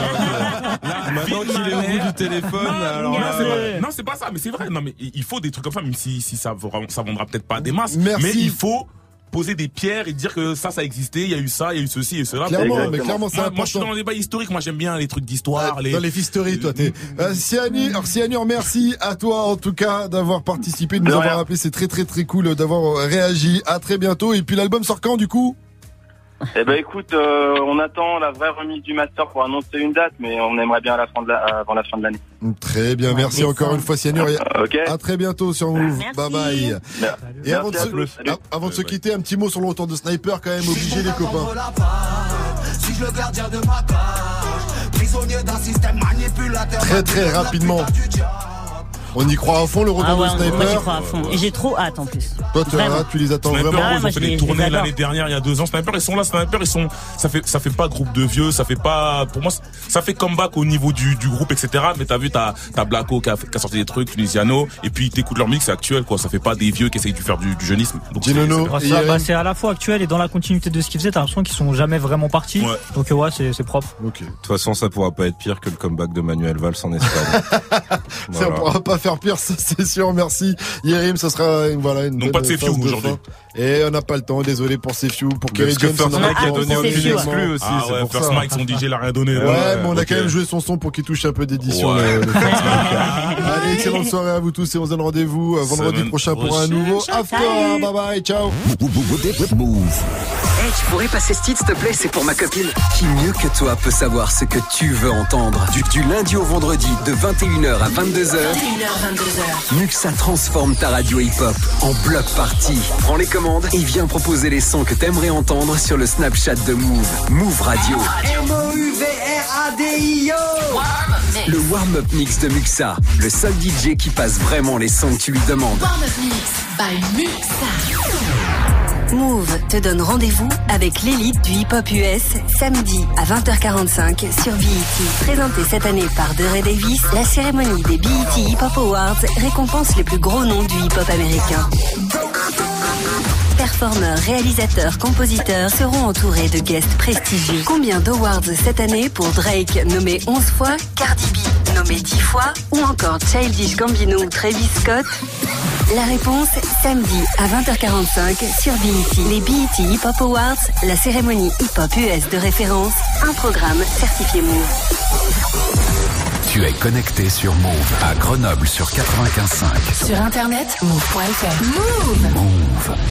Maintenant qu'il est au bout du téléphone, non, alors non, là, c'est pas, non, c'est pas ça, mais c'est vrai. Non, mais il faut des trucs comme ça, même si si ça ça vendra peut-être pas des masses, Merci. mais il faut poser des pierres et dire que ça, ça existait, il y a eu ça, il y a eu ceci et cela. Clairement, mais clairement, c'est moi, important. Moi, je suis dans les débats historiques, moi, j'aime bien les trucs d'histoire. Ah, les... Dans les fisteries, toi, t'es. Euh, Cyanure, alors, Cyanure, merci à toi, en tout cas, d'avoir participé, de nous de avoir appelé. C'est très, très, très cool d'avoir réagi. À très bientôt. Et puis, l'album sort quand, du coup? Eh ben écoute, euh, on attend la vraie remise du master pour annoncer une date, mais on aimerait bien à la fin de la, avant la fin de l'année. Très bien, merci ouais, encore ça. une fois Cyanure. Okay. À très bientôt sur Move. Bye bye. Merci. Et avant de, se, tous, avant de se quitter, un petit mot sur le retour de Sniper, quand même obligé les copains. Si le gardien de ma cage, prisonnier d'un système manipulateur. Très très rapidement. On y croit à fond le retour Ah ouais, de Sniper. moi j'y crois à fond. Et j'ai trop hâte en plus. Toi, tu, Vraiment. là, tu les attends Sniper, vraiment. ils ont fait des tournées l'année dernière, il y a deux ans. Sniper, ils sont là. Sniper, ils sont. Ça fait, ça fait pas groupe de vieux. Ça fait pas. Pour moi, ça fait comeback au niveau du, du groupe, et cetera. Mais t'as vu, t'as, t'as Blacko qui a, qui a sorti des trucs, Tunisiano, et puis t'écoutes leur mix, c'est actuel, quoi. Ça fait pas des vieux qui essayent de faire du, du jeunisme. Donc c'est, c'est, ça, bah, c'est à la fois actuel et dans la continuité de ce qu'ils faisaient. T'as l'impression qu'ils sont jamais vraiment partis. Ouais. Donc ouais, c'est, c'est propre. Ok. De toute façon, ça pourra pas être pire que le comeback de Manuel Valls en Espagne. Voilà. Ça pourra pas faire pire, ça c'est sûr. Merci Yérim, ça sera une, voilà une. Donc pas de Sefiu aujourd'hui. Et on n'a pas le temps. Désolé pour Sefiu, pour Kerry James. First Mike a donné aucune exclue aussi. Ah ouais, First Mike, son D J l'a rien donné. Ouais, ouais, mais on a okay. quand même joué son son pour qu'il touche un peu d'édition. Ouais. Le, le Allez, excellente soirée à vous tous et on se donne rendez-vous vendredi Semaine prochain pour un nouveau After. Bye bye, ciao. Move. Hey, tu pourrais passer ce titre, s'il te plaît, c'est pour ma copine. Qui mieux que toi peut savoir ce que tu veux entendre? Du, du lundi au vendredi, de vingt et une heures à vingt-deux heures. vingt et une heures, vingt-deux heures. Muxa transforme ta radio hip-hop en bloc party. Prends les commandes et viens proposer les sons que t'aimerais entendre sur le Snapchat de Move. Move Radio. M O U V R A D I O. Le warm-up mix de Muxa. Le seul D J qui passe vraiment les sons que tu lui demandes. Warm-up mix by Muxa. Move te donne rendez-vous avec l'élite du hip-hop U S samedi à vingt heures quarante-cinq sur B E T. Présentée cette année par DeRay Davis, la cérémonie des B E T Hip Hop Awards récompense les plus gros noms du hip-hop américain. Performeurs, réalisateurs, compositeurs seront entourés de guests prestigieux. Combien d'awards cette année pour Drake, nommé onze fois, Cardi B, nommé dix fois, ou encore Childish Gambino ou Travis Scott? La réponse, samedi à vingt heures quarante-cinq sur B E T. Les B E T Hip Hop Awards, la cérémonie hip-hop U S de référence, un programme certifié Move. Tu es connecté sur Move à Grenoble sur quatre-vingt-quinze virgule cinq. Sur internet, move point f r. Move. Move.